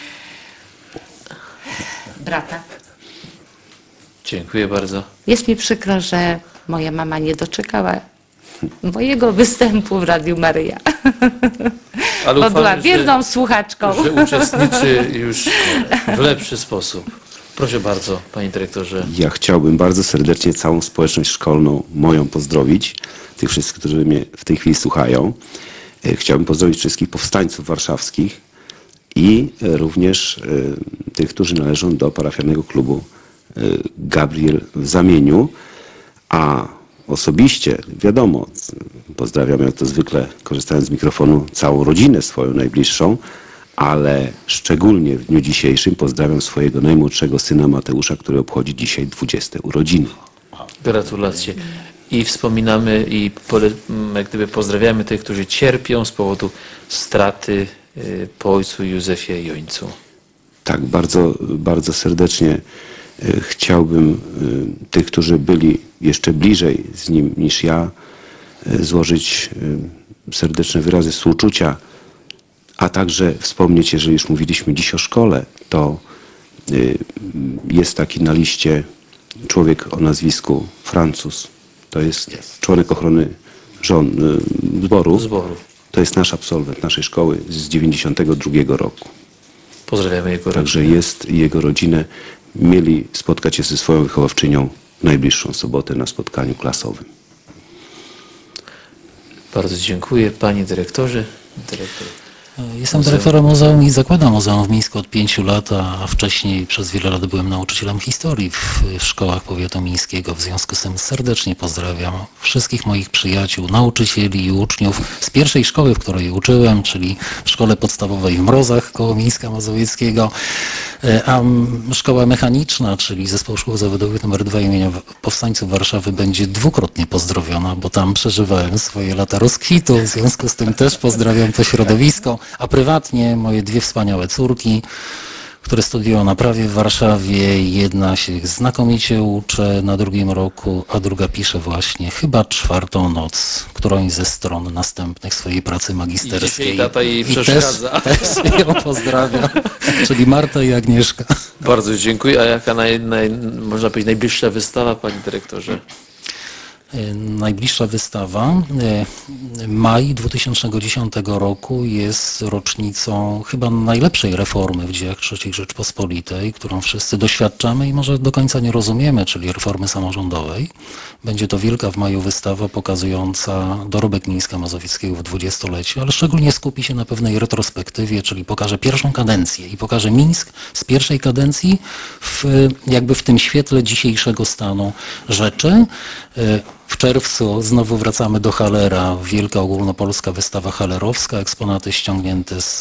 Brata. Dziękuję bardzo. Jest mi przykro, że moja mama nie doczekała mojego występu w Radiu Maryja. Ale Bo była uchwalmy, wierną że, słuchaczką. że uczestniczy już w lepszy sposób. Proszę bardzo, panie dyrektorze. Ja chciałbym bardzo serdecznie całą społeczność szkolną moją pozdrowić, tych wszystkich, którzy mnie w tej chwili słuchają. E, Chciałbym pozdrowić wszystkich powstańców warszawskich i e, również e, tych, którzy należą do parafialnego klubu e, Gabriel w Zamieniu, a osobiście, wiadomo, c- pozdrawiam jak to zwykle, korzystając z mikrofonu, całą rodzinę swoją najbliższą, ale szczególnie w dniu dzisiejszym pozdrawiam swojego najmłodszego syna Mateusza, który obchodzi dzisiaj dwudzieste urodziny. Gratulacje. I wspominamy i pole, jak gdyby pozdrawiamy tych, którzy cierpią z powodu straty y, po ojcu Józefie Jońcu. Tak, bardzo, bardzo serdecznie e, chciałbym e, tych, którzy byli jeszcze bliżej z nim niż ja, e, złożyć e, serdeczne wyrazy współczucia, a także wspomnieć, jeżeli już mówiliśmy dziś o szkole, to e, jest taki na liście człowiek o nazwisku Francuz. To jest członek ochrony żon, e, zboru. Zboru. To jest nasz absolwent naszej szkoły z dziewięćdziesiątego drugiego roku. Pozdrawiamy jego Także rodzinę. jest i jego rodzinę. Mieli spotkać się ze swoją wychowawczynią w najbliższą sobotę na spotkaniu klasowym. Bardzo dziękuję, panie dyrektorze. Dyrektor. Jestem dyrektorem muzeum i zakładam muzeum w Mińsku od pięciu lat, a wcześniej przez wiele lat byłem nauczycielem historii w, w szkołach powiatu mińskiego. W związku z tym serdecznie pozdrawiam wszystkich moich przyjaciół, nauczycieli i uczniów z pierwszej szkoły, w której uczyłem, czyli w szkole podstawowej w Mrozach koło Mińska Mazowieckiego, a szkoła mechaniczna, czyli Zespół Szkół Zawodowych numer dwa imienia Powstańców Warszawy będzie dwukrotnie pozdrowiona, bo tam przeżywałem swoje lata rozkwitu, w związku z tym też pozdrawiam to środowisko. A prywatnie moje dwie wspaniałe córki, które studiują na prawie w Warszawie. Jedna się znakomicie uczy na drugim roku, a druga pisze właśnie chyba czwartą noc, którąś ze stron następnych swojej pracy magisterskiej. I dzisiaj tata jej I przeszkadza. Też, też ją pozdrawiam, czyli Marta i Agnieszka. Bardzo dziękuję. A jaka naj, naj, można powiedzieć najbliższa wystawa, panie dyrektorze? Najbliższa wystawa, maj dwa tysiące dziesiątego roku, jest rocznicą chyba najlepszej reformy w dziejach trzeciej Rzeczpospolitej, którą wszyscy doświadczamy i może do końca nie rozumiemy, czyli reformy samorządowej. Będzie to wielka w maju wystawa pokazująca dorobek Mińska Mazowieckiego w dwudziestoleciu, ale szczególnie skupi się na pewnej retrospektywie, czyli pokaże pierwszą kadencję i pokaże Mińsk z pierwszej kadencji w, jakby w tym świetle dzisiejszego stanu rzeczy. W czerwcu znowu wracamy do Halera, wielka ogólnopolska wystawa halerowska, eksponaty ściągnięte z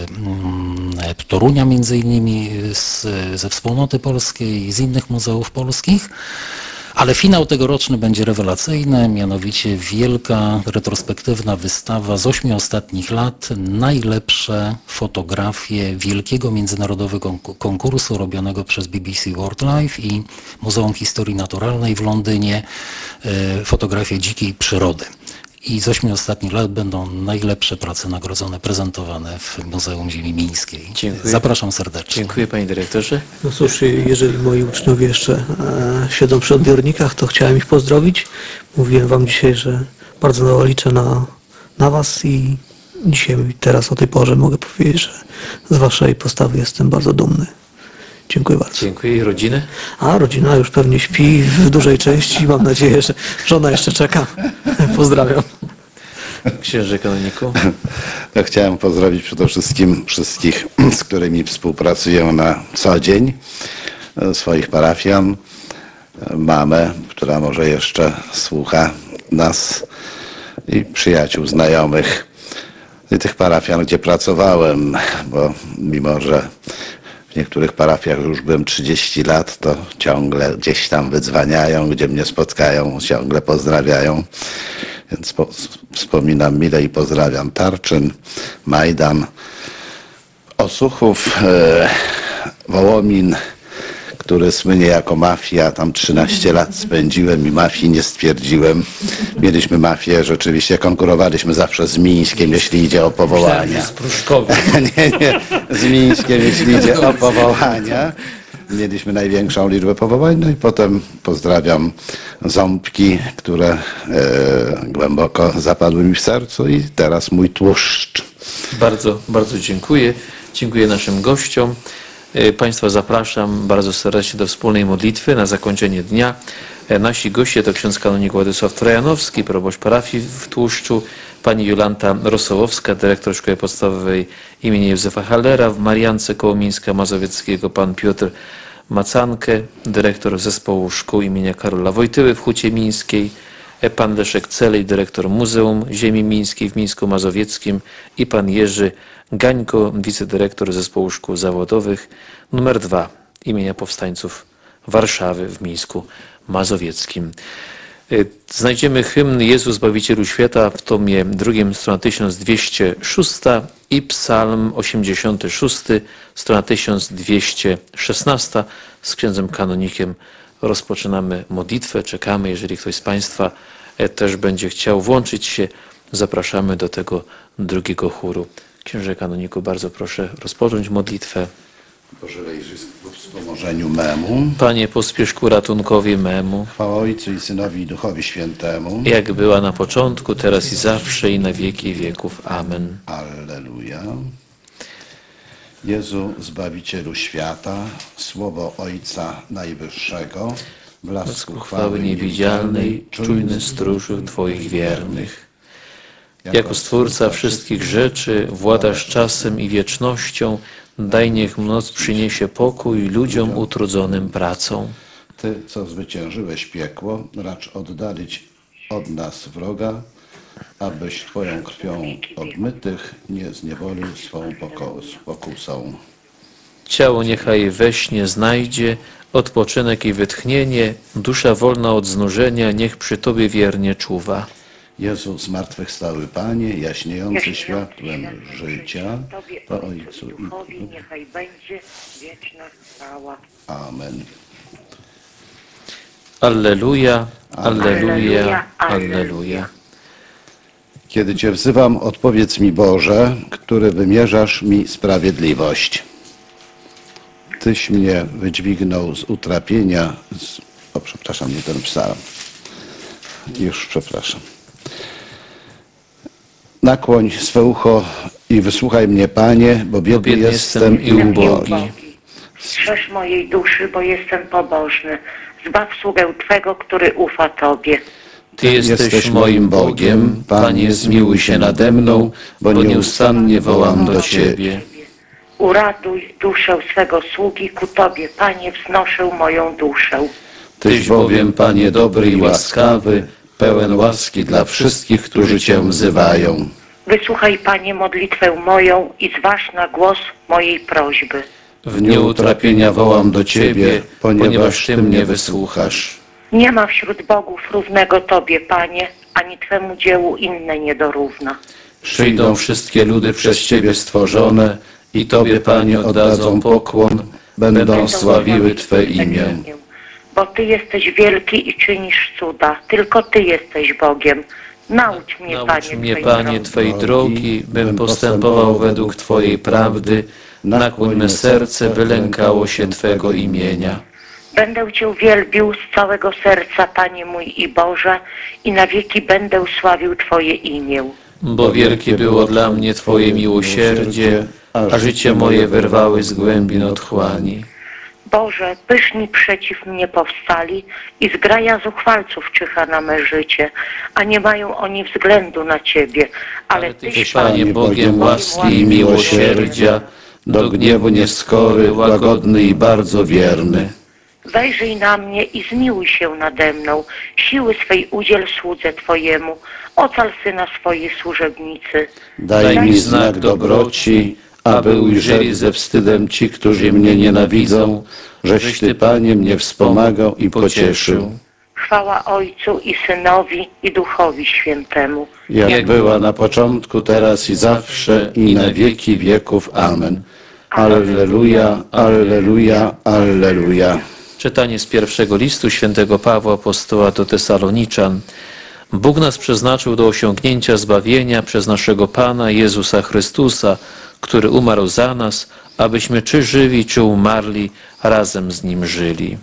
mm, Torunia między innymi, z, ze Wspólnoty Polskiej i z innych muzeów polskich. Ale finał tegoroczny będzie rewelacyjny, mianowicie wielka retrospektywna wystawa z ośmiu ostatnich lat, najlepsze fotografie wielkiego międzynarodowego konkursu robionego przez B B C World Life i Muzeum Historii Naturalnej w Londynie, fotografie dzikiej przyrody. I z ośmiu ostatnich lat będą najlepsze prace nagrodzone, prezentowane w Muzeum Ziemi Mińskiej. Dziękuję. Zapraszam serdecznie. Dziękuję, panie dyrektorze. No cóż, jeżeli moi uczniowie jeszcze e, siedzą przy odbiornikach, to chciałem ich pozdrowić. Mówiłem wam dzisiaj, że bardzo liczę na, na was i dzisiaj, teraz o tej porze mogę powiedzieć, że z waszej postawy jestem bardzo dumny. Dziękuję bardzo. Dziękuję. I rodziny? A rodzina już pewnie śpi w dużej części. Mam nadzieję, że żona jeszcze czeka. Pozdrawiam. Księże kanoniku. Ja chciałem pozdrowić przede wszystkim wszystkich, z którymi współpracuję na co dzień, swoich parafian, mamę, która może jeszcze słucha nas i przyjaciół, znajomych i tych parafian, gdzie pracowałem, bo mimo, że w niektórych parafiach już byłem trzydzieści lat, to ciągle gdzieś tam wydzwaniają, gdzie mnie spotkają, ciągle pozdrawiają. Więc po, wspominam mile i pozdrawiam Tarczyn, Majdan, Osuchów, e, Wołomin, który słynie jako mafia. Tam trzynaście lat spędziłem i mafii nie stwierdziłem. Mieliśmy mafię, rzeczywiście konkurowaliśmy zawsze z Mińskiem, jeśli idzie o powołania. Z Pruszkowem. nie, nie, z Mińskiem, jeśli idzie o powołania. Mieliśmy największą liczbę powołań, no i potem pozdrawiam ząbki, które e, głęboko zapadły mi w sercu i teraz mój tłuszcz. Bardzo, bardzo dziękuję. Dziękuję naszym gościom. E, Państwa zapraszam bardzo serdecznie do wspólnej modlitwy na zakończenie dnia. E, Nasi goście to ksiądz kanonik Władysław Trojanowski, proboszcz parafii w Tłuszczu, pani Jolanta Rosołowska, dyrektor Szkoły Podstawowej im. Józefa Hallera w Mariance Kołomińska Mazowieckiego, pan Piotr Macankę, dyrektor Zespołu Szkół im. Karola Wojtyły w Hucie Mińskiej, pan Leszek Celej, dyrektor Muzeum Ziemi Mińskiej w Mińsku Mazowieckim i pan Jerzy Gańko, wicedyrektor Zespołu Szkół Zawodowych numer dwa imienia Powstańców Warszawy w Mińsku Mazowieckim. Znajdziemy hymn Jezu Zbawicielu Świata w tomie drugim, strona tysiąc dwieście sześć i psalm osiemdziesiąty szósty, strona tysiąc dwieście szesnaście. Z księdzem kanonikiem rozpoczynamy modlitwę. Czekamy, jeżeli ktoś z Państwa też będzie chciał włączyć się, zapraszamy do tego drugiego chóru. Księże kanoniku, bardzo proszę rozpocząć modlitwę. Boże, wejrzyj ku wspomożeniu memu. Panie, pospiesz ku ratunkowi memu. Chwała Ojcu i Synowi i Duchowi Świętemu. Jak była na początku, teraz i zawsze, i na wieki wieków. Amen. Alleluja. Jezu, Zbawicielu świata, Słowo Ojca Najwyższego, blasku Chwały niewidzialnej, czujny stróżu Twoich wiernych. Jako Stwórca wszystkich rzeczy, władasz czasem i wiecznością, daj niech noc przyniesie pokój ludziom utrudzonym pracą. Ty, co zwyciężyłeś piekło, racz oddalić od nas wroga, abyś Twoją krwią obmytych nie zniewolił swą poko- pokusą. Ciało niechaj we śnie znajdzie odpoczynek i wytchnienie, dusza wolna od znużenia, niech przy Tobie wiernie czuwa. Jezu, zmartwychwstały Panie, jaśniejący światłem życia, po Ojcu i Duchowi niechaj będzie wieczna chwała. Amen. Alleluja, alleluja, Alleluja, alleluja. Kiedy Cię wzywam, odpowiedz mi, Boże, który wymierzasz mi sprawiedliwość. Tyś mnie wydźwignął z utrapienia, z... o przepraszam, nie ten psalm. Już przepraszam. Nakłoń swe ucho i wysłuchaj mnie, Panie, bo biedny biedny jestem jestem i i ubogi. Strzeż mojej duszy, bo jestem pobożny. Zbaw sługę Twego, który ufa Tobie. Ty jesteś moim Bogiem, Panie, zmiłuj się nade mną, bo nieustannie wołam do Ciebie. Uratuj duszę swego sługi, ku Tobie, Panie, wznoszę moją duszę. Tyś bowiem, Panie, dobry i łaskawy, pełen łaski dla wszystkich, którzy Cię wzywają. Wysłuchaj, Panie, modlitwę moją i zważ na głos mojej prośby. W dniu utrapienia wołam do Ciebie, ponieważ Ty mnie wysłuchasz. Nie ma wśród bogów równego Tobie, Panie, ani Twemu dziełu inne nie dorówna. Przyjdą wszystkie ludy przez Ciebie stworzone i Tobie, Panie, oddadzą pokłon, będą sławiły Twe imię. Bo Ty jesteś wielki i czynisz cuda. Tylko Ty jesteś Bogiem. Naucz mnie, Naucz Panie, mnie, Twej Panie, drogi. Twej drogi, bym postępował według Twojej prawdy. Nakłoń me serce, by lękało się Twego imienia. Będę Cię wielbił z całego serca, Panie mój i Boże, i na wieki będę sławił Twoje imię. Bo wielkie było dla mnie Twoje miłosierdzie, a życie moje wyrwały z głębin otchłani. Boże, pyszni przeciw mnie powstali i zgraja zuchwalców czyha na me życie, a nie mają oni względu na Ciebie, ale Tyś, Panie, Bogiem łaski i miłosierdzia, do gniewu nieskory, łagodny i bardzo wierny. wejrzyj na mnie i zmiłuj się nade mną, siły swej udziel słudze Twojemu, ocal syna swojej służebnicy. Daj mi znak dobroci, aby ujrzeli ze wstydem ci, którzy mnie nienawidzą, żeś Ty, Panie, mnie wspomagał i pocieszył. Chwała Ojcu i Synowi i Duchowi Świętemu. Jak była na początku, teraz i zawsze, i na wieki wieków. Amen. Alleluja, alleluja, alleluja. Czytanie z pierwszego listu świętego Pawła apostoła do Tesaloniczan. Bóg nas przeznaczył do osiągnięcia zbawienia przez naszego Pana Jezusa Chrystusa, który umarł za nas, abyśmy czy żywi, czy umarli, razem z Nim żyli.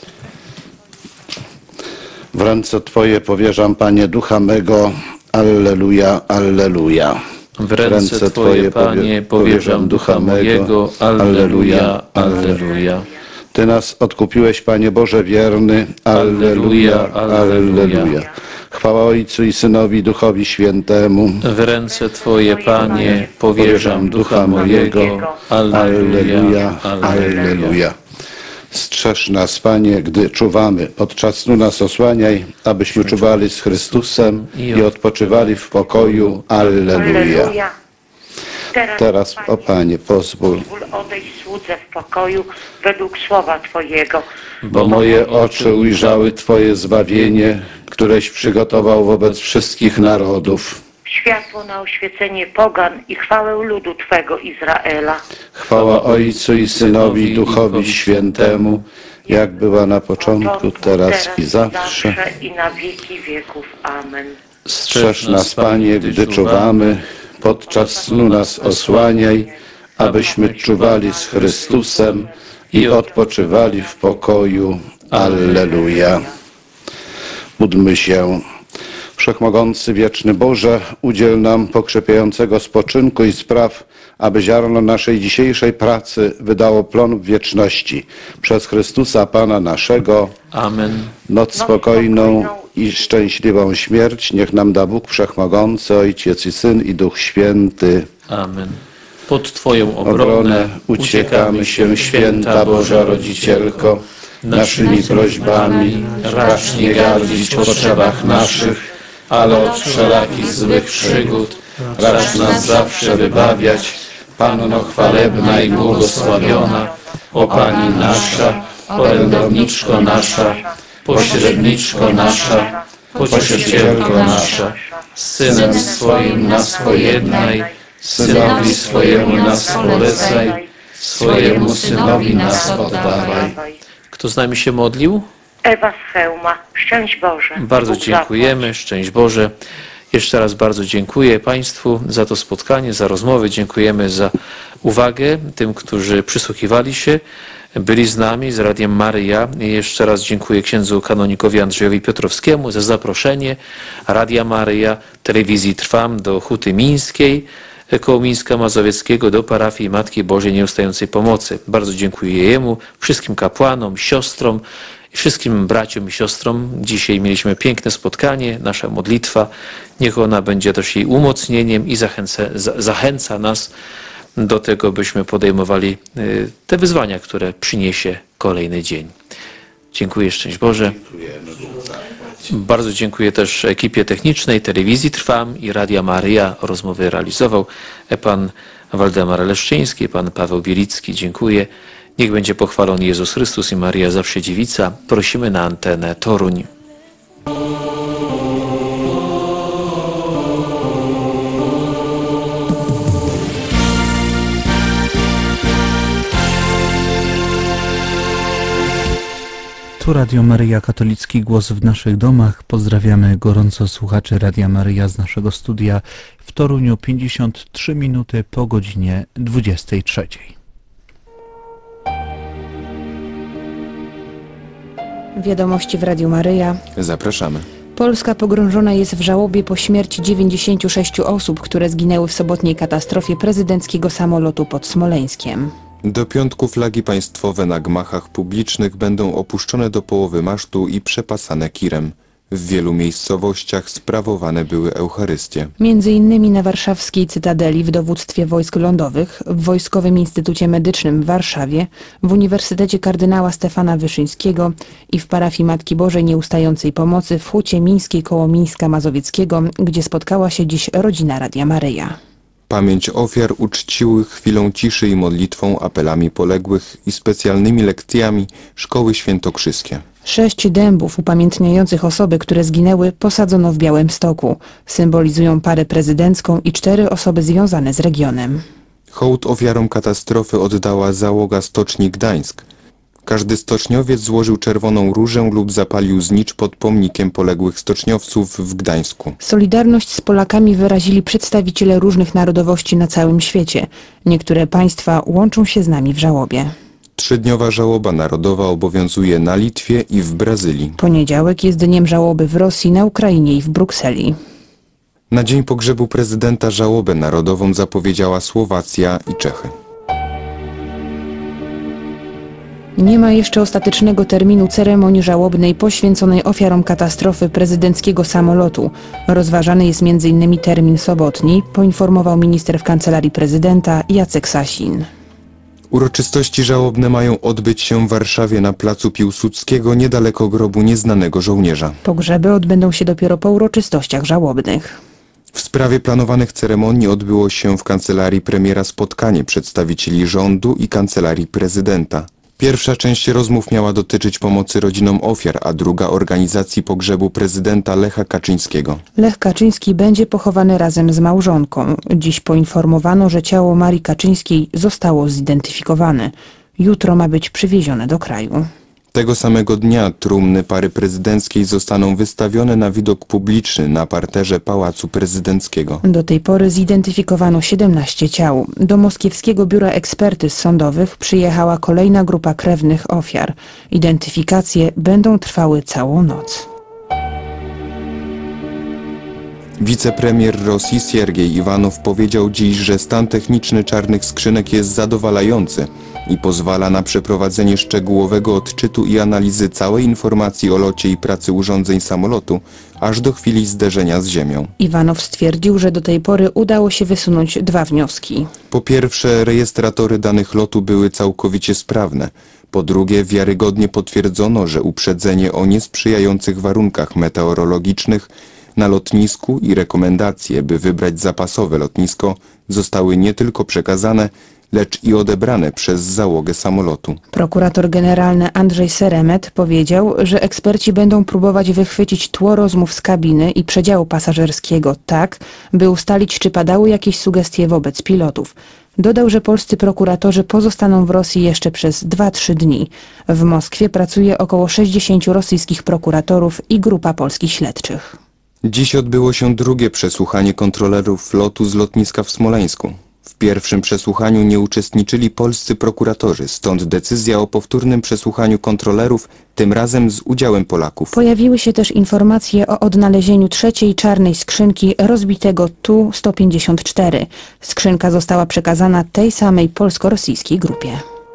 W ręce Twoje powierzam, Panie, ducha mego. Alleluja, alleluja. W ręce Twoje, Panie, powierzam ducha mojego. Alleluja, alleluja. Ty nas odkupiłeś, Panie Boże wierny. Alleluja, alleluja. Chwała Ojcu i Synowi i Duchowi Świętemu. W ręce Twoje, Panie, powierzam ducha mojego. Alleluja, alleluja. Strzeż nas, Panie, gdy czuwamy. Podczas snu nas osłaniaj, abyśmy czuwali z Chrystusem i odpoczywali w pokoju. Alleluja. Teraz, o Panie, pozwól, Pozwól odejść słudze w pokoju według słowa Twojego. bo moje oczy ujrzały Twoje zbawienie, któreś przygotował wobec wszystkich narodów. Światło na oświecenie pogan i chwałę ludu Twego Izraela. Chwała Ojcu i Synowi i Duchowi Świętemu, jak była na początku, teraz i zawsze. i na wieki wieków. Amen. Strzeż nas, Panie, gdy czuwamy, podczas snu nas osłaniaj, abyśmy czuwali z Chrystusem i odpoczywali w pokoju. Alleluja. Módlmy się. Wszechmogący, wieczny Boże, udziel nam pokrzepiającego spoczynku i spraw, aby ziarno naszej dzisiejszej pracy wydało plon w wieczności. Przez Chrystusa Pana naszego. Amen. Noc spokojną i szczęśliwą śmierć niech nam da Bóg Wszechmogący, Ojciec i Syn i Duch Święty. Amen. Pod Twoją Obronę obronę uciekamy się, święta Boża Rodzicielko, naszymi prośbami, racz nie gardzić w potrzebach naszych, ale od wszelakich złych przygód racz nas zawsze wybawiać. Panno chwalebna i błogosławiona, o Pani nasza, orędowniczko nasza, pośredniczko nasza, pocieszycielko nasza, z Synem swoim nas pojednaj, Synowi swojemu nas polecaj, swojemu Synowi nas oddawaj. Kto z nami się modlił? Ewa z Chełma. Szczęść Boże. Bardzo Bóg dziękujemy. Szczęść Boże. Jeszcze raz bardzo dziękuję Państwu za to spotkanie, za rozmowy. Dziękujemy za uwagę tym, którzy przysłuchiwali się, byli z nami, z Radiem Maryja. I jeszcze raz dziękuję księdzu kanonikowi Andrzejowi Piotrowskiemu za zaproszenie Radia Maryja, telewizji Trwam do Huty Mińskiej, koło Mińska Mazowieckiego, do parafii Matki Bożej Nieustającej Pomocy. Bardzo dziękuję jemu, wszystkim kapłanom, siostrom i wszystkim braciom i siostrom. Dzisiaj mieliśmy piękne spotkanie, nasza modlitwa. Niech ona będzie też jej umocnieniem i zachęca, zachęca nas do tego, byśmy podejmowali te wyzwania, które przyniesie kolejny dzień. Dziękuję, szczęść Boże. Bardzo dziękuję też ekipie technicznej Telewizji Trwam i Radia Maryja. Rozmowy realizował pan Waldemar Leszczyński, pan Paweł Bielicki. Dziękuję. Niech będzie pochwalony Jezus Chrystus i Maryja Zawsze Dziewica. Prosimy na antenę Toruń. Tu Radio Maryja, katolicki głos w naszych domach. Pozdrawiamy gorąco słuchaczy Radia Maryja z naszego studia w Toruniu, pięćdziesiąt trzy minuty po godzinie dwudziestej trzeciej. Wiadomości w Radiu Maryja. Zapraszamy. Polska pogrążona jest w żałobie po śmierci dziewięćdziesięciu sześciu osób, które zginęły w sobotniej katastrofie prezydenckiego samolotu pod Smoleńskiem. Do piątku flagi państwowe na gmachach publicznych będą opuszczone do połowy masztu i przepasane kirem. W wielu miejscowościach sprawowane były Eucharystie. Między innymi na warszawskiej Cytadeli w dowództwie wojsk lądowych, w Wojskowym Instytucie Medycznym w Warszawie, w Uniwersytecie kardynała Stefana Wyszyńskiego i w parafii Matki Bożej Nieustającej Pomocy w Hucie Mińskiej koło Mińska Mazowieckiego, gdzie spotkała się dziś rodzina Radia Maryja. Pamięć ofiar uczciły chwilą ciszy i modlitwą, apelami poległych i specjalnymi lekcjami Szkoły Świętokrzyskie. Sześć dębów upamiętniających osoby, które zginęły, posadzono w Białymstoku. Symbolizują parę prezydencką i cztery osoby związane z regionem. Hołd ofiarom katastrofy oddała załoga Stoczni Gdańsk. Każdy stoczniowiec złożył czerwoną różę lub zapalił znicz pod pomnikiem poległych stoczniowców w Gdańsku. Solidarność z Polakami wyrazili przedstawiciele różnych narodowości na całym świecie. Niektóre państwa łączą się z nami w żałobie. Trzydniowa żałoba narodowa obowiązuje na Litwie i w Brazylii. Poniedziałek jest dniem żałoby w Rosji, na Ukrainie i w Brukseli. Na dzień pogrzebu prezydenta żałobę narodową zapowiedziała Słowacja i Czechy. Nie ma jeszcze ostatecznego terminu ceremonii żałobnej poświęconej ofiarom katastrofy prezydenckiego samolotu. Rozważany jest między innymi termin sobotni, poinformował minister w Kancelarii Prezydenta Jacek Sasin. Uroczystości żałobne mają odbyć się w Warszawie na placu Piłsudskiego, niedaleko grobu nieznanego żołnierza. Pogrzeby odbędą się dopiero po uroczystościach żałobnych. W sprawie planowanych ceremonii odbyło się w Kancelarii Premiera spotkanie przedstawicieli rządu i Kancelarii Prezydenta. Pierwsza część rozmów miała dotyczyć pomocy rodzinom ofiar, a druga organizacji pogrzebu prezydenta Lecha Kaczyńskiego. Lech Kaczyński będzie pochowany razem z małżonką. Dziś poinformowano, że ciało Marii Kaczyńskiej zostało zidentyfikowane. Jutro ma być przywiezione do kraju. Tego samego dnia trumny pary prezydenckiej zostaną wystawione na widok publiczny na parterze Pałacu Prezydenckiego. Do tej pory zidentyfikowano siedemnaście ciał. Do Moskiewskiego Biura Ekspertyz Sądowych przyjechała kolejna grupa krewnych ofiar. Identyfikacje będą trwały całą noc. Wicepremier Rosji Siergiej Iwanow powiedział dziś, że stan techniczny czarnych skrzynek jest zadowalający i pozwala na przeprowadzenie szczegółowego odczytu i analizy całej informacji o locie i pracy urządzeń samolotu, aż do chwili zderzenia z ziemią. Iwanow stwierdził, że do tej pory udało się wysunąć dwa wnioski. Po pierwsze, rejestratory danych lotu były całkowicie sprawne. Po drugie, wiarygodnie potwierdzono, że uprzedzenie o niesprzyjających warunkach meteorologicznych na lotnisku i rekomendacje, by wybrać zapasowe lotnisko, zostały nie tylko przekazane, lecz i odebrane przez załogę samolotu. Prokurator generalny Andrzej Seremet powiedział, że eksperci będą próbować wychwycić tło rozmów z kabiny i przedziału pasażerskiego tak, by ustalić, czy padały jakieś sugestie wobec pilotów. Dodał, że polscy prokuratorzy pozostaną w Rosji jeszcze przez dwa trzy dni. W Moskwie pracuje około sześćdziesięciu rosyjskich prokuratorów i grupa polskich śledczych. Dziś odbyło się drugie przesłuchanie kontrolerów lotu z lotniska w Smoleńsku. W pierwszym przesłuchaniu nie uczestniczyli polscy prokuratorzy, stąd decyzja o powtórnym przesłuchaniu kontrolerów, tym razem z udziałem Polaków. Pojawiły się też informacje o odnalezieniu trzeciej czarnej skrzynki rozbitego Tu sto pięćdziesiąt cztery. Skrzynka została przekazana tej samej polsko-rosyjskiej grupie.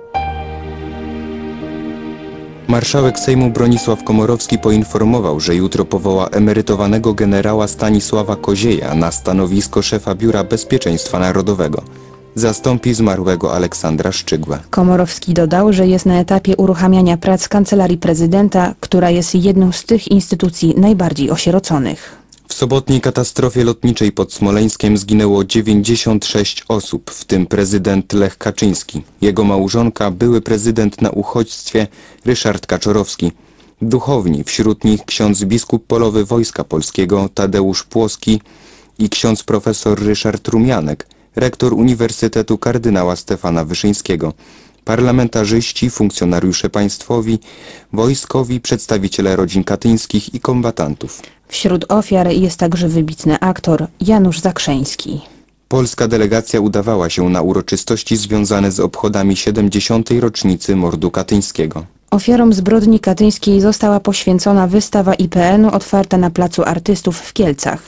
Marszałek Sejmu Bronisław Komorowski poinformował, że jutro powoła emerytowanego generała Stanisława Kozieja na stanowisko szefa Biura Bezpieczeństwa Narodowego. Zastąpi zmarłego Aleksandra Szczygłę. Komorowski dodał, że jest na etapie uruchamiania prac Kancelarii Prezydenta, która jest jedną z tych instytucji najbardziej osieroconych. W sobotniej katastrofie lotniczej pod Smoleńskiem zginęło dziewięćdziesiąt sześć osób, w tym prezydent Lech Kaczyński, jego małżonka, były prezydent na uchodźstwie Ryszard Kaczorowski. Duchowni, wśród nich ksiądz biskup polowy Wojska Polskiego Tadeusz Płoski i ksiądz profesor Ryszard Rumianek, rektor Uniwersytetu kardynała Stefana Wyszyńskiego. Parlamentarzyści, funkcjonariusze państwowi, wojskowi, przedstawiciele rodzin katyńskich i kombatantów. Wśród ofiar jest także wybitny aktor Janusz Zakrzeński. Polska delegacja udawała się na uroczystości związane z obchodami siedemdziesiątej rocznicy mordu katyńskiego. Ofiarom zbrodni katyńskiej została poświęcona wystawa I P N u otwarta na Placu Artystów w Kielcach.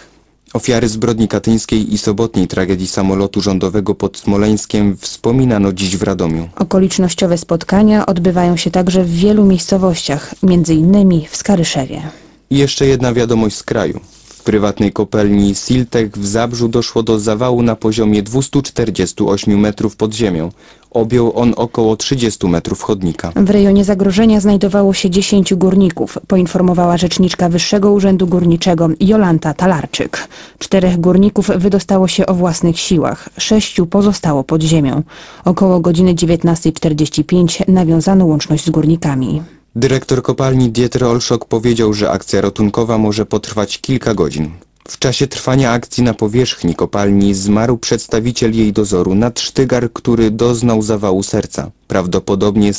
Ofiary zbrodni katyńskiej i sobotniej tragedii samolotu rządowego pod Smoleńskiem wspominano dziś w Radomiu. Okolicznościowe spotkania odbywają się także w wielu miejscowościach, między innymi w Skaryszewie. I jeszcze jedna wiadomość z kraju. W prywatnej kopalni Siltek w Zabrzu doszło do zawału na poziomie dwieście czterdzieści osiem metrów pod ziemią. Objął on około trzydzieści metrów chodnika. W rejonie zagrożenia znajdowało się dziesięciu górników, poinformowała rzeczniczka Wyższego Urzędu Górniczego Jolanta Talarczyk. Czterech górników wydostało się o własnych siłach, sześciu pozostało pod ziemią. Około godziny dziewiętnastej czterdzieści pięć nawiązano łączność z górnikami. Dyrektor kopalni Dieter Olszok powiedział, że akcja ratunkowa może potrwać kilka godzin. W czasie trwania akcji na powierzchni kopalni zmarł przedstawiciel jej dozoru nadsztygar, który doznał zawału serca. Prawdopodobnie